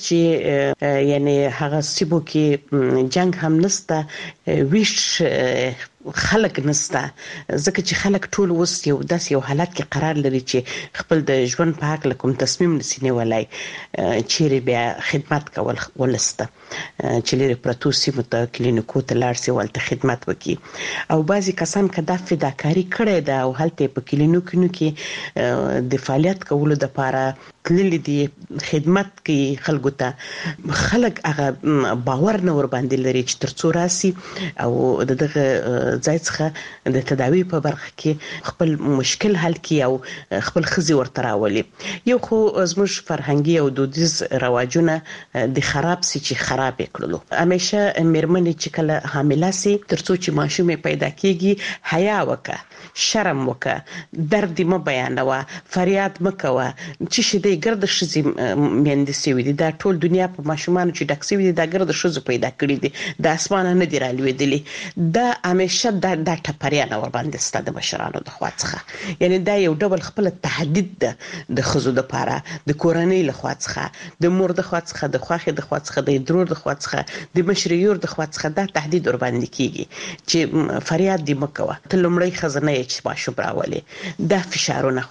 چې یعنی هغه سیمو کې جنگ هم نسته ویش خلک نسته ځکه چې خلک ټول اوس یو داسې یو حالت کې قرار لري چې خپل د ژوند په حق کوم تصمیم نسی نیولای چې بیا خدمت کول ولسته چې لري پرتو سیمو ته کلینیکو ته لاړ سي ولته خدمت وکړي او بعضی کسان کدا فداکاری کړي دا او هلته په کلینیکونو کې د فعالیت کولو د لپاره تللی دي خدمت کوي خلکو ته خلک هغه باور نه ور باندې لري چې ترڅو راسي او دغه ځای څخه د تداوی په برخه کې خپل مشکل حل کړي او خپل خزي ورته راولي یو خو زموږ فرهنګي او دودیز رواجونه د خراب سي چې خراب کړلو همیشه مېرمنې چې کله حامله سي ترڅو چې ماشوم پیدا کیږي حیا وکړه شرم وکړه درد م بیانوه فریاد مکوه چې شې د ګرد شزي مېندې سوي دي دا ټول دنیا په ماشومان چې ډک سوي دي دا ګرد شزو پیدا کړی دي د اسمانه نه دی رالوېدلی دا همیشه دا د ټپریانه ور باندې ستاده مشرانو د خوا څخه یعنی دا یو ډول خپل تهدید ده د خزو د پاره د کورنۍ له خوا څخه د مور د خوا څخه د خواخې د خوا څخه د درور د خوا څخه د مشریور د خوا څخه دا تهدید ور باندې کیږي چې فریاد دی مکوه ته لمړی خزنه چې ماشوم راولي دا فشارونه خو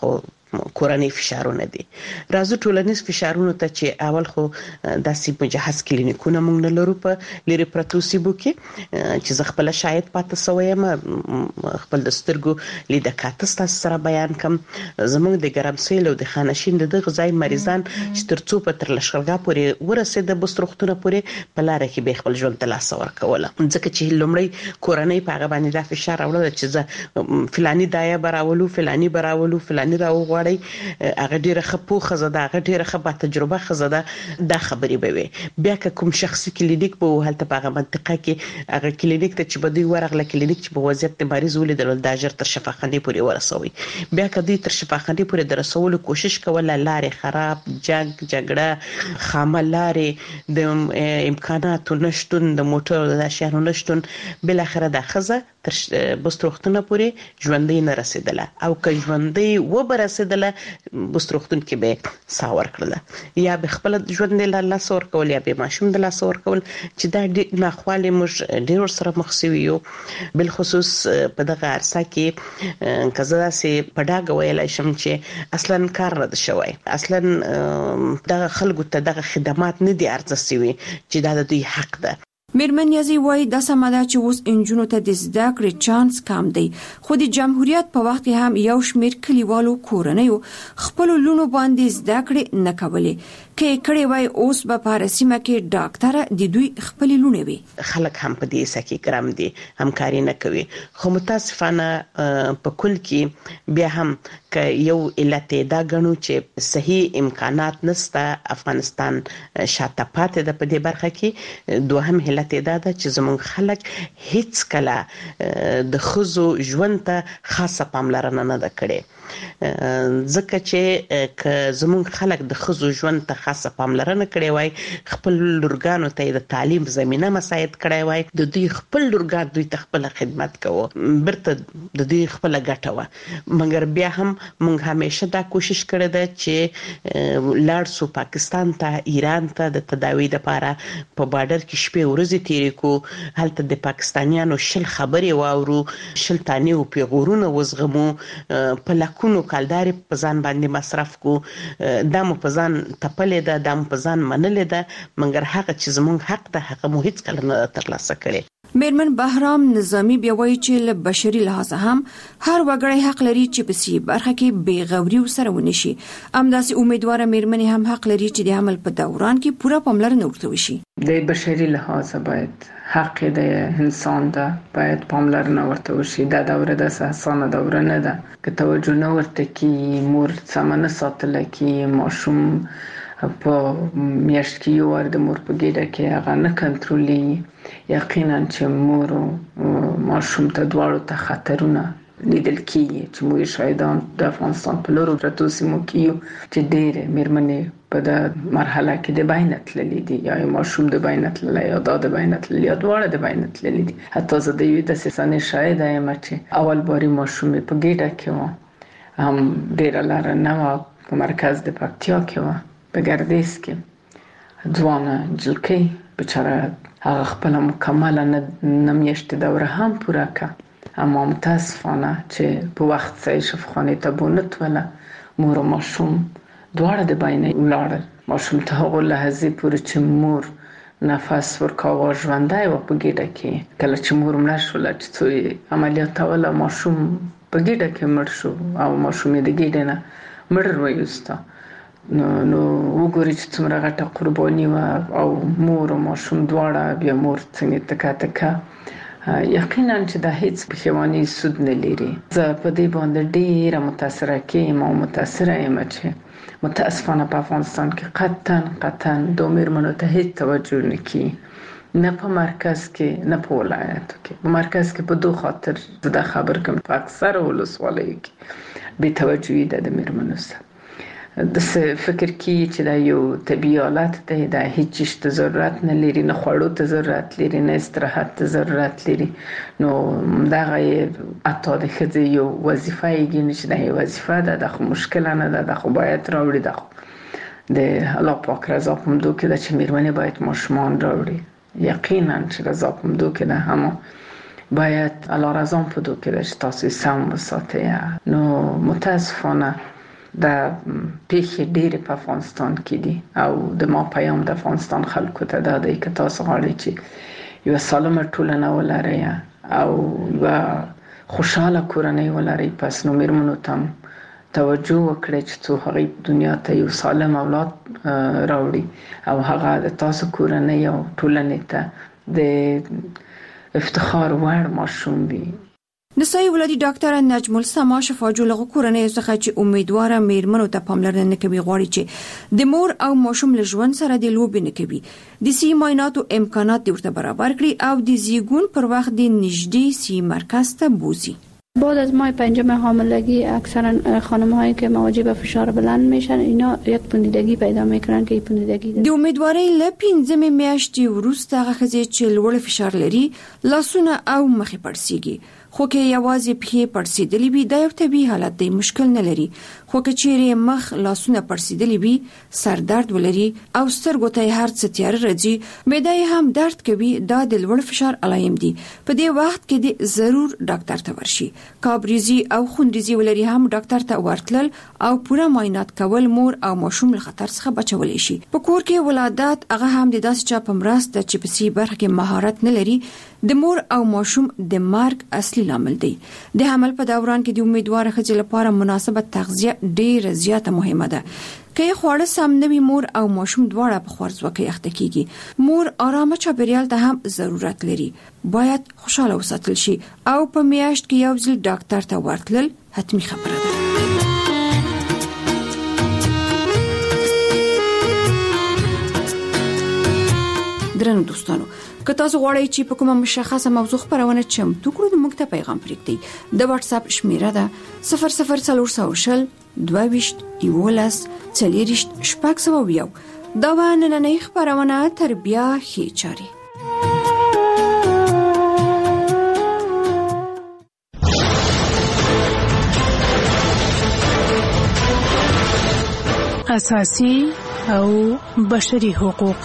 کورنۍ فشارونه دي. راځو ټولنیز فشارونه ته چې اول خو داسې مجهز کلینیکونه موږ نه لرو په لری پرتو سیمو کې چې زه خپل شاید پاتې سویم خپل د سترګو لیدکات تاسو سره بیان کوم. زموږ د ګرمسیل او د خانشین د دغه ځای مریضان چې ترڅو په تر لشکرګاه پورې ورسېد بسترختونه پورې په لار کې به خپل ژوند ته لاس ورکوله ځکه چې لومړی کورنۍ په هغه باندې د فشار راوړل چې زه فلانی دایا براولو فلانی براولو فلانی راو غواړي هغه ډیره خپو خزاده هغه ډیره خبره تجربه خزاده دا خبرې به وي. بیا کوم شخصي کلینیک په هلته په هغه منطقه کې هغه کلینیک ته چې بده ورغله کلینیک چې په وضعیت د مریض ولیدل د اجر تر شفاخانه پورې ورسوي. بیا کدی تر شفاخانه پورې د رسولو کوشش کوله لارې خراب جنگ جګړه خامه لارې د امکاناتو نشټون د موټر د اشیانو نشټون بل اخره د خزه تر بسترختونه پورې ژوندۍ نه رسیدله او که ژوندۍ و برسیدله بسترختون کې به ساور کړله یا به خپل ژوند له لاس ورکول یا به ماشوم د لاس ورکول چې دا نه خواله موږ ډیر سره مخ شوی یو بل خصوص په دغه عرصه کې کزدا سي پډاګ ویلای شم چې اصلا کار رد شوی اصلا دغه خلکو ته دغه خدمات نه دي ارزښت شوی چې دا د دوی حق ده. میرمن یازی وای د سماده چې اوس انجونو ته د زده کړې چانس کم دی خو د جمهوریت په وخت کې هم یو شمیر کلیوالو کورنیو خپل لونو باندې زده کړې نه کولې کې کړي وای اوس په پارسیمه کې ډاکټر د دوی خپل لونه وي. خلک هم په دې سکه ګرام دي همکاري نه کوي خو متاسفانه په کل کې بیا هم ک یو علت دا غنو چې صحیح امکانات نسته افغانستان شاته پاتې ده په دې برخه کې. دوهم علت دا ده چې زموږ خلک هیڅ کله د خزو ژوند ته خاصه پاملرنه نه ده کړې ځکه چې ک زموږ خلک د خزو ژوند ته خاصه پاملرنه کړې وای خپل لورګانو ته د تعلیم زمينه مساعد کړې وای د دوی خپل لورګان دوی ته خپل خدمت کوو برته د دوی خپل ګټه و مګر بیا هم موږ همیشه دا کوشش کړې ده چې لاړ سو پاکستان ته ایران ته د تداوی لپاره په بارډر کې شپې ورځې تیرې کو هلته د پاکستانیانو شل خبرې واورو شل تانی او پیغورونه وزغمو په لکونو کالداري په ځان باندې مصرف کو د مو په ځان تپلې ده د مو په ځان منلې ده مګر هغه چې زموږ حق ده هغه مو هیڅ کله نه ترلاسه کړي. میرمن بهرام نظامی بیا وایي چې له بشري لحاظه هم هر وګړی حق لري چې په سی برخه کې بې غوري سره ونشي. همداسې امیدواره میرمن هم حق لري چې د عمل په دوران کې پوره پاملرنه ورته وشي. د بشري لحاظه باید حق د انسان ده باید پاملرنه ورته وشي. دا دوره د اساسانه دوره نه ده که توجه نه ورته کی مور سمنه ساتل کی ماشوم په میاشت کې یو ور د مور په ګډه کې هغه نه کنټرولي یقینا چې مور او ماشوم ته دواړو ته خطرونه لیدل کیږي چې موږ شاهدان د افغانستان په لورو پرتو سیمو کې چې ډېر میرمنې په د مرحله کې د باینت لیدي یا ماشوم د باینت لیدي یا د باینت لیدي یا دواړه د باینت لیدي. حتی زه د یو د سنې شاهد یم چې اول باري ماشوم په ګډه کې و هم ډېر لاره نه و په مرکز د پکتیا کې و په ګردیز کې ځوانه جلکې بچاره هغه خپل مکمله نه میشته دوره هم پوره کړه اما متاسفانه چې په وخت ځای شفاخانه ته بونت ولا مور او ماشوم دواړه د باینه ولاړل. ماشوم ته هغه لحظه پورې چې مور نفس ورکاوه ژوندای و په ګډه کې کله چې مور مړ شو چې څو عملیات ولا ماشوم په ګډه کې مړ شو او ماشوم یې د ګډه نه مړ وایسته. نو نو وګورئ چې څومره غټه قرباني و او مور او ماشوم دواړه بیا مور څنګه تکا تکا یقینا چې دا هیڅ پښیمانی سود نه لري. زه په دې باندې ډیره متاثره کېم او متاثره یم چې متاسفانه په افغانستان کې قطعا قطعا د میرمنو ته هیڅ توجه نه کیږي نه په مرکز کې نه په ولایت کې. په مرکز کې په دوه خاطر دا خبر کوم په اکثر ولسوالۍ کې به توجهي ده د میرمنو سره د فکر کی چې دا یو طبيعي حالت دی دا هیڅ ته ضرورت نه لري نه خوړو ته ضرورت لري نه استراحت ته ضرورت لري. نو دا غي اته د خځې یو وظیفه یې نشي دا یو وظیفه ده د خو مشکل نه ده د خو باید راوړي ده د الله پاک رضا په مدو کې د چې میرمنې باید ماشومان راوړي یقینا چې رضا په مدو کې ده هم باید الله رضا په مدو کې د تاسو سم وساتي. نو متاسفانه د پیښې ډېرې په افغانستان کې دي او د ما پیام د افغانستان خلکو ته دا دی که تاسو غواړئ چې یو سالمه ټولنه ولرئ او یو خوشاله کورنۍ ولرئ، پس نو میرمنو ته توجه وکړئ چې څو هغې دنیا ته یو سالم اولاد راوړي او هغه د تاسو کورنۍ او ټولنې ته د افتخار وړ ماشوم وي. د سای ولادي ډاکټر نجم السما شفاجو له کورنۍ څخه چې امیدواره میرمنو ته پاملرنه نه کوي غواړي چې د مور او ماشوم له ژوند سره د لوبې نه کوي، د سی معایناتو امکانات ورته برابر کړي او د زیږون پر وخت د نږدې سی مرکز ته بوزي. بعد از ماه پنجم حاملگی اکثرا خانم هایی که مواجه به فشار بلند میشن اینا یک پوندیدگی پیدا میکنن که این پوندیدگی د امیدوارۍ له پنځمې میاشتې وروسته هغه ښځې چې لوړ فشار لري لاسونه او مخې پړسیږي، خو که یوازې پښې پړسیدلې وي دا یو طبیعي حالت دی، مشکل نه لري. خو که چیرې مخ لاسونه پړسیدلې وي، سر درد ولري او سترګو ته هر څه تیاره راځي، معده هم درد کوي، دا د لوړ فشار علایم دي. په دې وخت کې د ضرور ډاکټر ته ورشي. کابریزي او خونریزي ولري هم ډاکټر ته ورتلل او پوره معاینات کول مور او ماشوم له خطر څخه بچولی شي. په کور کې ولادت هغه هم د داسې چا په مرسته چې په سي برخه کې مهارت نه لري د مور او ماشوم د مرګ اصلي لامل دی. د حمل په دوران کې د امیدواره ښځې لپاره مناسبه تغذیه ډېره زیاته مهمه ده. که خواړه سم نه وي مور او ماشوم دواړه په خوارځواکۍ اخته کیږي. مور آرامه چاپیریال ته هم ضرورت لري، باید خوشاله وساتل شي او په میاشت کې یو ځل ډاکټر ته ورتلل حتمی خبره ده. درنو دوستانو، که تاسو غواړئ چې په کومه مشخصه موضوع خبرونه چمتو کړو نو موږ ته پیغام پرېږدئ. د واتس اپ شمیره ده صفر صفر څلور سوه شل دوه ویشت یولس څلېرویشت شپږ سوه یو. دا به نننۍ خبرونه تر بیا ښې چارې. اساسي او بشري حقوق.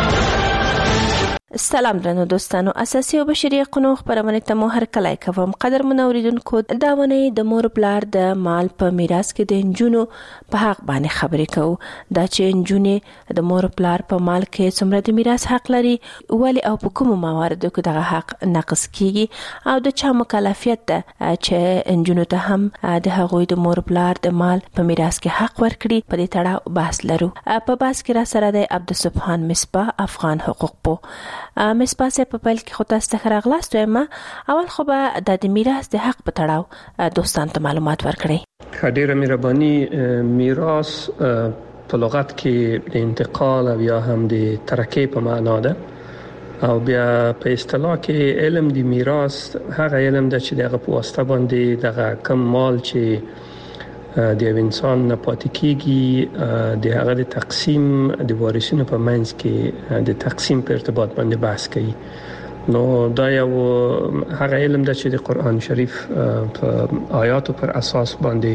سلام درنو دوستانو، اساسي او بشري حقوقو خبرونه ته مو هر کله کوم. قدر منوریدونکو، دا ونه د مور بلار د مال په میراث کې د انجونو په حق باندې خبرې کوو. دا چې انجونې د مور بلار په مال کې څومره د میراث حق لري، ولی او په کوم مواردو کې دغه حق ناقص کیږي او د چا مکلفیت ده چې انجونو ته هم د هغوی د مور بلار د مال په میراث کې حق ورکړي. په دې تړاو بحث لرو. په بحث کې را سره د عبدالسبحان مصباح افغان حقوق پو مصباح سه په پل کې خو تاسو ته راغلاست وایم. اول خو به د میراث د حق په تړاو دوستان ته معلومات ورکړئ. ډیره مهرباني. میراث په لغت کې د انتقال او یا هم د ترکه په معنا ده او بیا په اصطلاح کې علم د میراث هغه علم ده چې دغه په واسطه باندې دغه کم مال چې د یو انسان نه پاتې کیږي د هغه د تقسیم د وارثینو په منځ کې د تقسیم په ارتباط باندې بحث کوي. نو دا یو هغه علم ده چې د قرآن شریف په آیاتو پر اساس باندې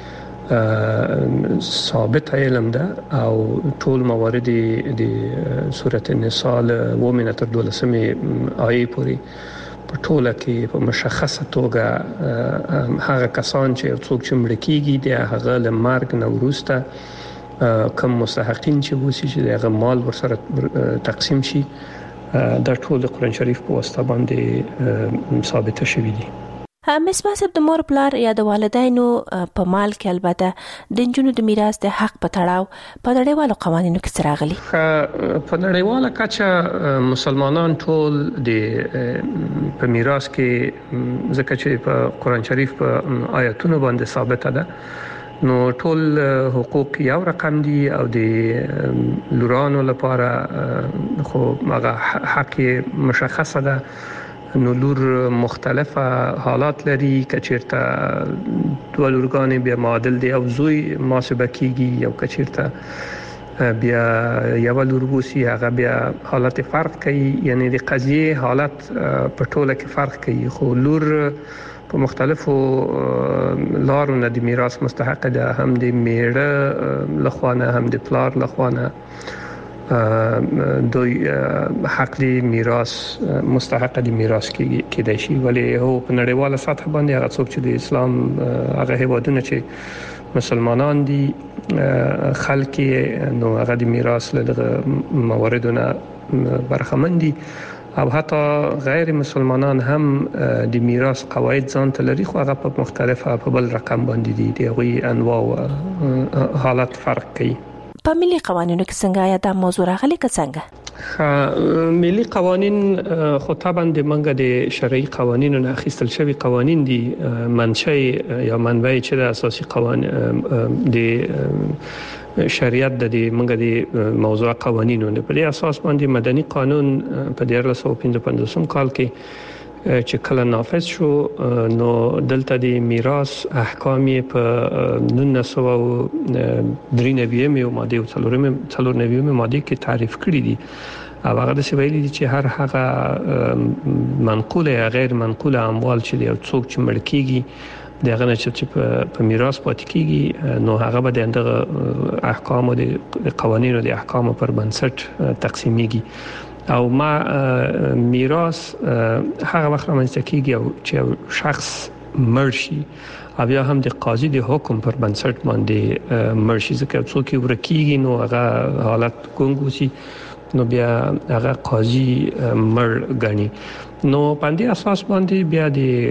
ثابت علم ده او ټول موارد د سورۃ النساء ومنه تر دولسمه آیې پورې په ټوله کې په مشخصه توګه هغه کسان چې څوک چې مړ کیږي د هغه له مرګ نه وروسته کوم مستحقین چې وسی چې هغه مال ورسره تقسیم شي دا ټول قرآن شریف په واسطه باندې ثابت شوی دي. مصباح صاحب، د مور پلار یا د والدینو په مال کې البته د انجونو د میراث د حق په تړاو په نړیوالو قوانینو کې څه راغلي؟ په نړیواله کچه مسلمانان ټول د په میراث کې ځکه چې په قرآن شریف په آیاتونو باندې ثابته ده نو ټول حقوق یو رقم دي او د لورانو لپاره خو هغه حق مشخصه ده. نو لور مختلفه حالات لري کچیرته دوه لورګانې بیا معادل دي او زوی محاسبه کیږي یو کچیرته بیا یو لور وسی هغه بیا حالت فرق کوي، یعنی د قضیه حالت په ټوله کې فرق کوي. خو لور په مختلفو لارو نه د میراث مستحق ده، هم د میړه لخوانه هم د پلار لخوانه دوی حق دی میراث مستحق دی میراث کې کېدای شي. ولی هو په نړیواله سطح باندې هغه څوک چې د اسلام هغه هیوادونه چې مسلمانان دي خلک نو هغه د میراث له مواردونه برخمن دي او حتی غیر مسلمانان هم د میراث قواعد ځان ته لري خو هغه په مختلفه په بل رقم باندې دي د غوي انواع او حالت فرق کوي. په ملي قوانینو کې څنګه یا د موضوع راغلي که څنګه؟ ملي قوانین خو طبعا د منګه د شرعي قوانینو نه اخیستل شوی قوانین دي منشأ یا منبع چې د اساسي قوانین د شریعت د منګه د موضوع قوانینو نه په اساس باندې مدني قانون په دیارلس سوه پنځه پنځوسم کال کې چې کله نافذ شو نو دلته د میراث احکام په نولس سوه درې نوي ماده او څلور نوي ماده کې تعریف کړی دي او هغه د سویلي دي چې هر هغه منقوله یا غیر منقوله اموال چې د څوک چې مړ کیږي دغه نه چې په میراث پاتې کیږي نو هغه به د احکام او د قوانینو د احکام پر بنسټ تقسیمیږي او ما میراث هغه وخت رامنځته کیږي او چې شخص مړ شي او یا هم د قاضي د حکم پر بنسټ باندې مړ شي ځکه څوک ورکیږي نو هغه حالت ګونګوسی نو بیا هغه قاضي مړ غني نو باندې اساس باندې بیا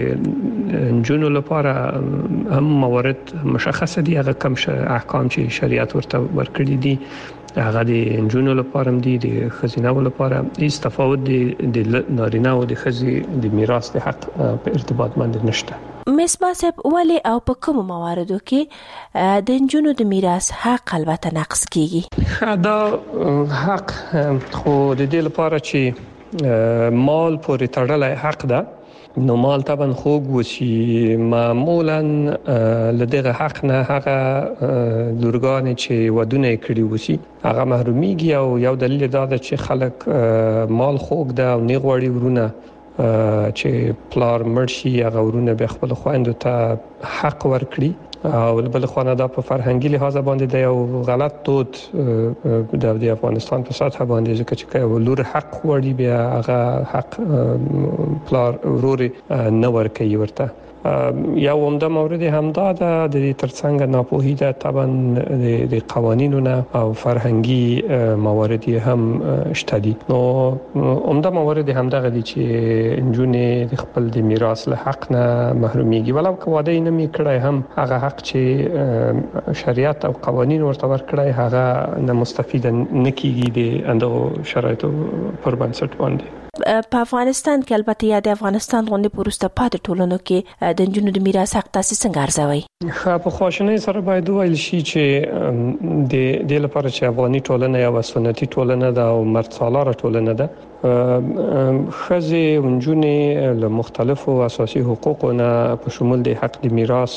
د جنو لپاره هم موارد مشخصه دي هغه کوم احکام چې شریعت ورته ورکړي دي هغه د جنو لپاره هم دي د خزینه لپاره هیڅ تفاوت دي د نارینه او د خزي د میراث د حق په ارتباط باندې نشته. مصباح صاحب ولې او په کوم مواردو کې د جنو د میراث حق البته نقص کیږي؟ دا حق خو د دې لپاره چې مال پورې تړلای حق ده نو مال طبعا خوږ وسی معمولا لدغه حق نه هغه لورګان چې ودونه کړی وسی هغه محرومیږي او یو دلیل دا ده چې خلک مال خوږ ده او نه غوړي ورونه چې پلار مرشي هغه ورونه به خپل خويندو ته حق ورکړي او بل خو نه دا په فرهنګي لحاظ باندې د یو غلط دود د افغانستان په سطح باندې ځکه چې ولور حق وړي بیا هغه حق پلار وروري نه ورکوي ورته یا ومده مورد همدا ده د ترڅنګ ناپوهی ده طبعا د قوانینو نه او فرهنګي موارد هم شته دي نو عمده موارد همدغه دي چې انجونې د خپل د میراث له حق نه محرومیږي ولو که واده نه میکړای هم هغه حق چې شریعت او قوانین ورته ورکړای هغه نه مستفید نه کیږي د اندغه شرایطو پر بنسټ باندې. په افغانستان کې البته یا د افغانستان غونډې پروسته پاتې ټولنو کې د جنونو د میراث حق تاسو څنګه ارزوي؟ په خواشنۍ سره باید ویل شي چې د د لپاره چې افغاني ټولنه یا سنتي ټولنه ده او مرد سالاره ټولنه ده خزي ونجونې له مختلفو اساسي حقوقونو په شمول د حق د میراث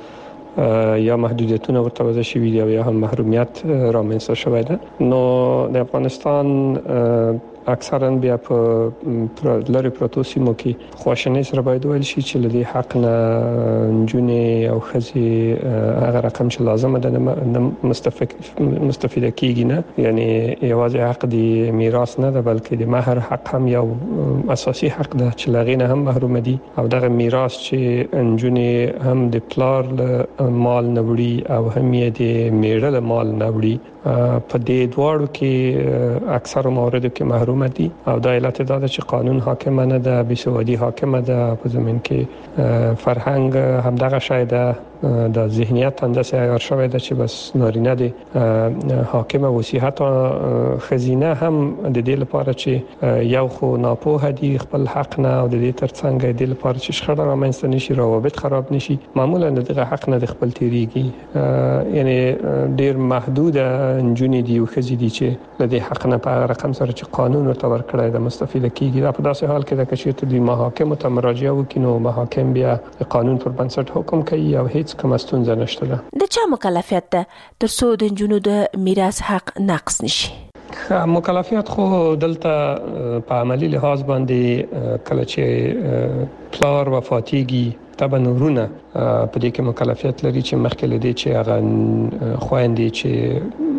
یا محدودیتونه ورته وضع شوي دي او یا هم محرومیت رامنځته شوی ده نو د افغانستان اکثرا بیا په لری پروتو سیمو کې خواشنۍ سره باید ویل شي چې لدی حق نه جونې او خزي هغه رقم چې لازم ده نه مستفید مستفید کیږي نه یعنی یوازې حق دی میراث نه ده بلکې د مہر حق هم یو اساسي حق ده چې لغینه هم محروم دي او دغه میراث چې جونې هم د پلار مال نه وړي او هم یې د میړه مال نه وړي په دې دواړو کې اکثر موارد کې محروم دي او د علت دا چې قانون حاکم نه ده بسوادي حاکم ده په زمين کې فرهنګ هم دغه شای ده د ذهنیت اندازه اگر شوی ده چې بس نارینه دي حاکم وصیحت خزینه هم د دې لپاره چې یو خو ناپوه دي خپل حق نه او د دې ترڅنګ د لپاره چې شخړه رامنځته نشي روابط خراب نشي معمولا دغه حق نه د خپل تیریږي یعنی ډیر محدود انجونې دي او خزي دي چې د دې حق نه په رقم سره چې قانون ورته ورکړای د مستفید کیږي دا په داسې حال کې د کشیت د محاکم ته مراجعه وکړي نو محاکم بیا قانون پر بنسټ حکم کوي او هیڅ کوم ستونزه نشته ده. د چا مکلفیت ده ترڅو د جنونو د میراث حق نقص نشي؟ مکلفیت خو دلته په عملی لحاظ باندې کله چې پلار وفاتيږي طبعا ورونه په دې کې مکلفیت لري چې مخکې لدی چې هغه خويندې چې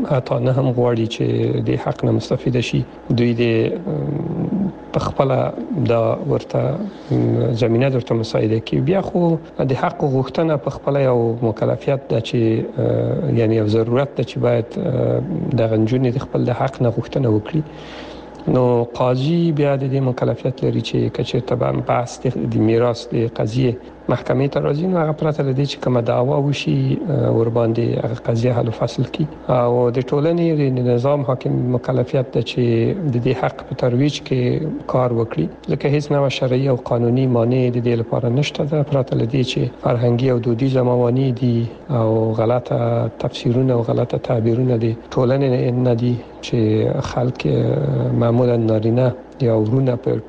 اته نه هم غواړي چې د حق نه مستفید شي. دوی د په خپل دا ورته زمينه درته مساعده کوي. بیا خو د حق غوښتنه په خپل یو مکلفیت ده چې یعنی یو ضرورت ده چې باید د غنجونې د خپل د حق نه غوښتنه وکړي. نو قاضي بیا د دې مکلفیت لري چې کچې تبع بحث د میراث د قضیه محکمې ته راځي، نو هغه پرته لدی چې کومه دعوا وشي ور باندې هغه قضیه حل فصل کی او د ټولنې د نظام حاکم مکلفیت ده چې د دې حق په ترویج کې کار وکړي. لکه هیڅ نوع شرعي او قانوني مانع د دې لپاره نشته ده، پرته لدی چې فرهنګي او دودیزه موانع دي او غلطه تفسیرونه او غلطه تعبیرونه دي ټولنې نه دي چې خلک معمولا نارینه یا ورونه په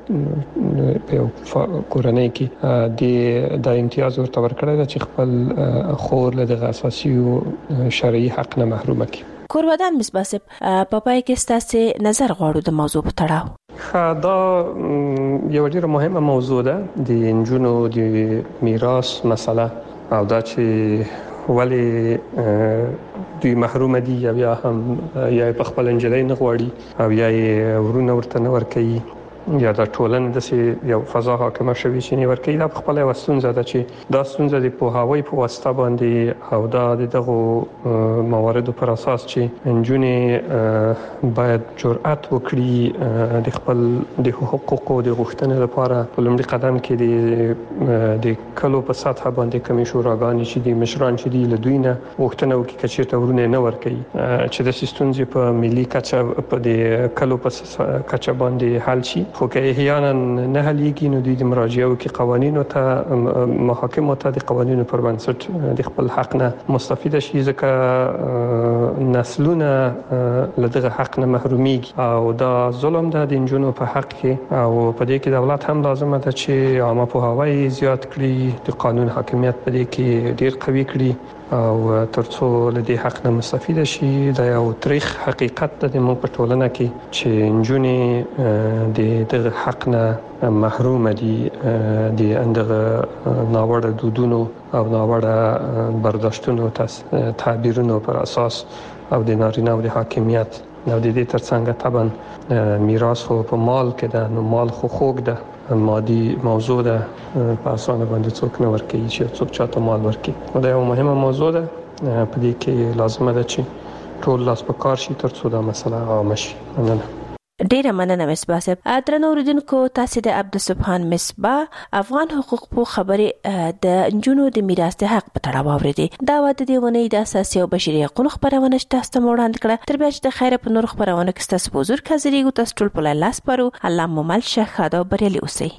کورنۍ کې د د امتیاز ورته ورکړی دا چې خپل خور له د اساسي او شرعي حق نه محروم کړي. کورودان مصباحب په پای کې ستاسو نظر غواړو د موضوع په تړاو. دا یو ډیره مهمه موضوع ده د انجونو د میراث مسله او دا چې ولی دوی محروم دي یا بیا هم یا په خپل انجلۍ نه غواړي او یا ورونه ورته نه ورکوي یا د ټولنې د یو فضا حاکمه شوی چې نه ورکوي. دا په خپل وسونزه ده چې دا سونزه د پوهاوی په واسطه باندې او دا دغه مواردو پر اساس چې انجونې باید جرأت وکړي د خپل د حقوقو د غوښتنې لپاره په لومړي قدم کې د د کلو په سطح باندې کمی شوراګانې چې د مشران چې دی له دوی نه غوښتنه وکړي چې تورونه نه ورکوي چې د سیستونزي په ملي کچه په د کلو په کچه باندې حل شي. خو که احیانا نه حلیږي نو د مراجعه او کې قوانینو ته محاکم ته د قوانینو پر بنسټ د خپل حق نه مستفید شي، ځکه نسلونه لدغه حق نه محرومیږي او دا ظلم ده د انجونو په حق کې او په دې کې دولت هم لازمه ده چې عامه پوهاوی زیات کړي، د قانون حاکمیت په دې کې ډیر قوي کړي او ترڅو لدی حق نه مستفید شي. دا یو تاریخ حقیقت ده د موږ په ټولنه کې چې انجونې د دغه حق نه محروم دي د اندغه ناوړه دودونو او ناوړه برداشتونو تعبیرونو پر اساس او د نارینه او د حاکمیت او د دې ترڅنګ طبعا میراث خو په مال کې ده، نو مال خو خوږ ده، مادي موضوع ده، په اسانه باندې څوک نه ورکوي چې څوک چاته مال ورکړي. دا یو مهمه موضوع ده، په دې کې لازمه ده چې ټول لاس په کار شي ترڅو دا مسله عامه شي. مننه. ډیره مننه مصباح صاحب. درنو اوریدونکو تاسو د عبدالسبحان مصباح افغان حقوق په خبرې د انجونو د میراث د حق په تړاو اوریدي. دا و د دیونې د اساسي او بشري حقوقو خبرونه تاسو ته وړاندې کړه. تر بیا چې د خیره په نور خبرونه کې تاسو حضور حاضرېږو. تاسو ټول په لاس پرو الله مو مل شه خدا بریالي اوسئ.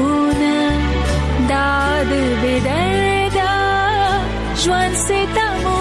ژوند ستمو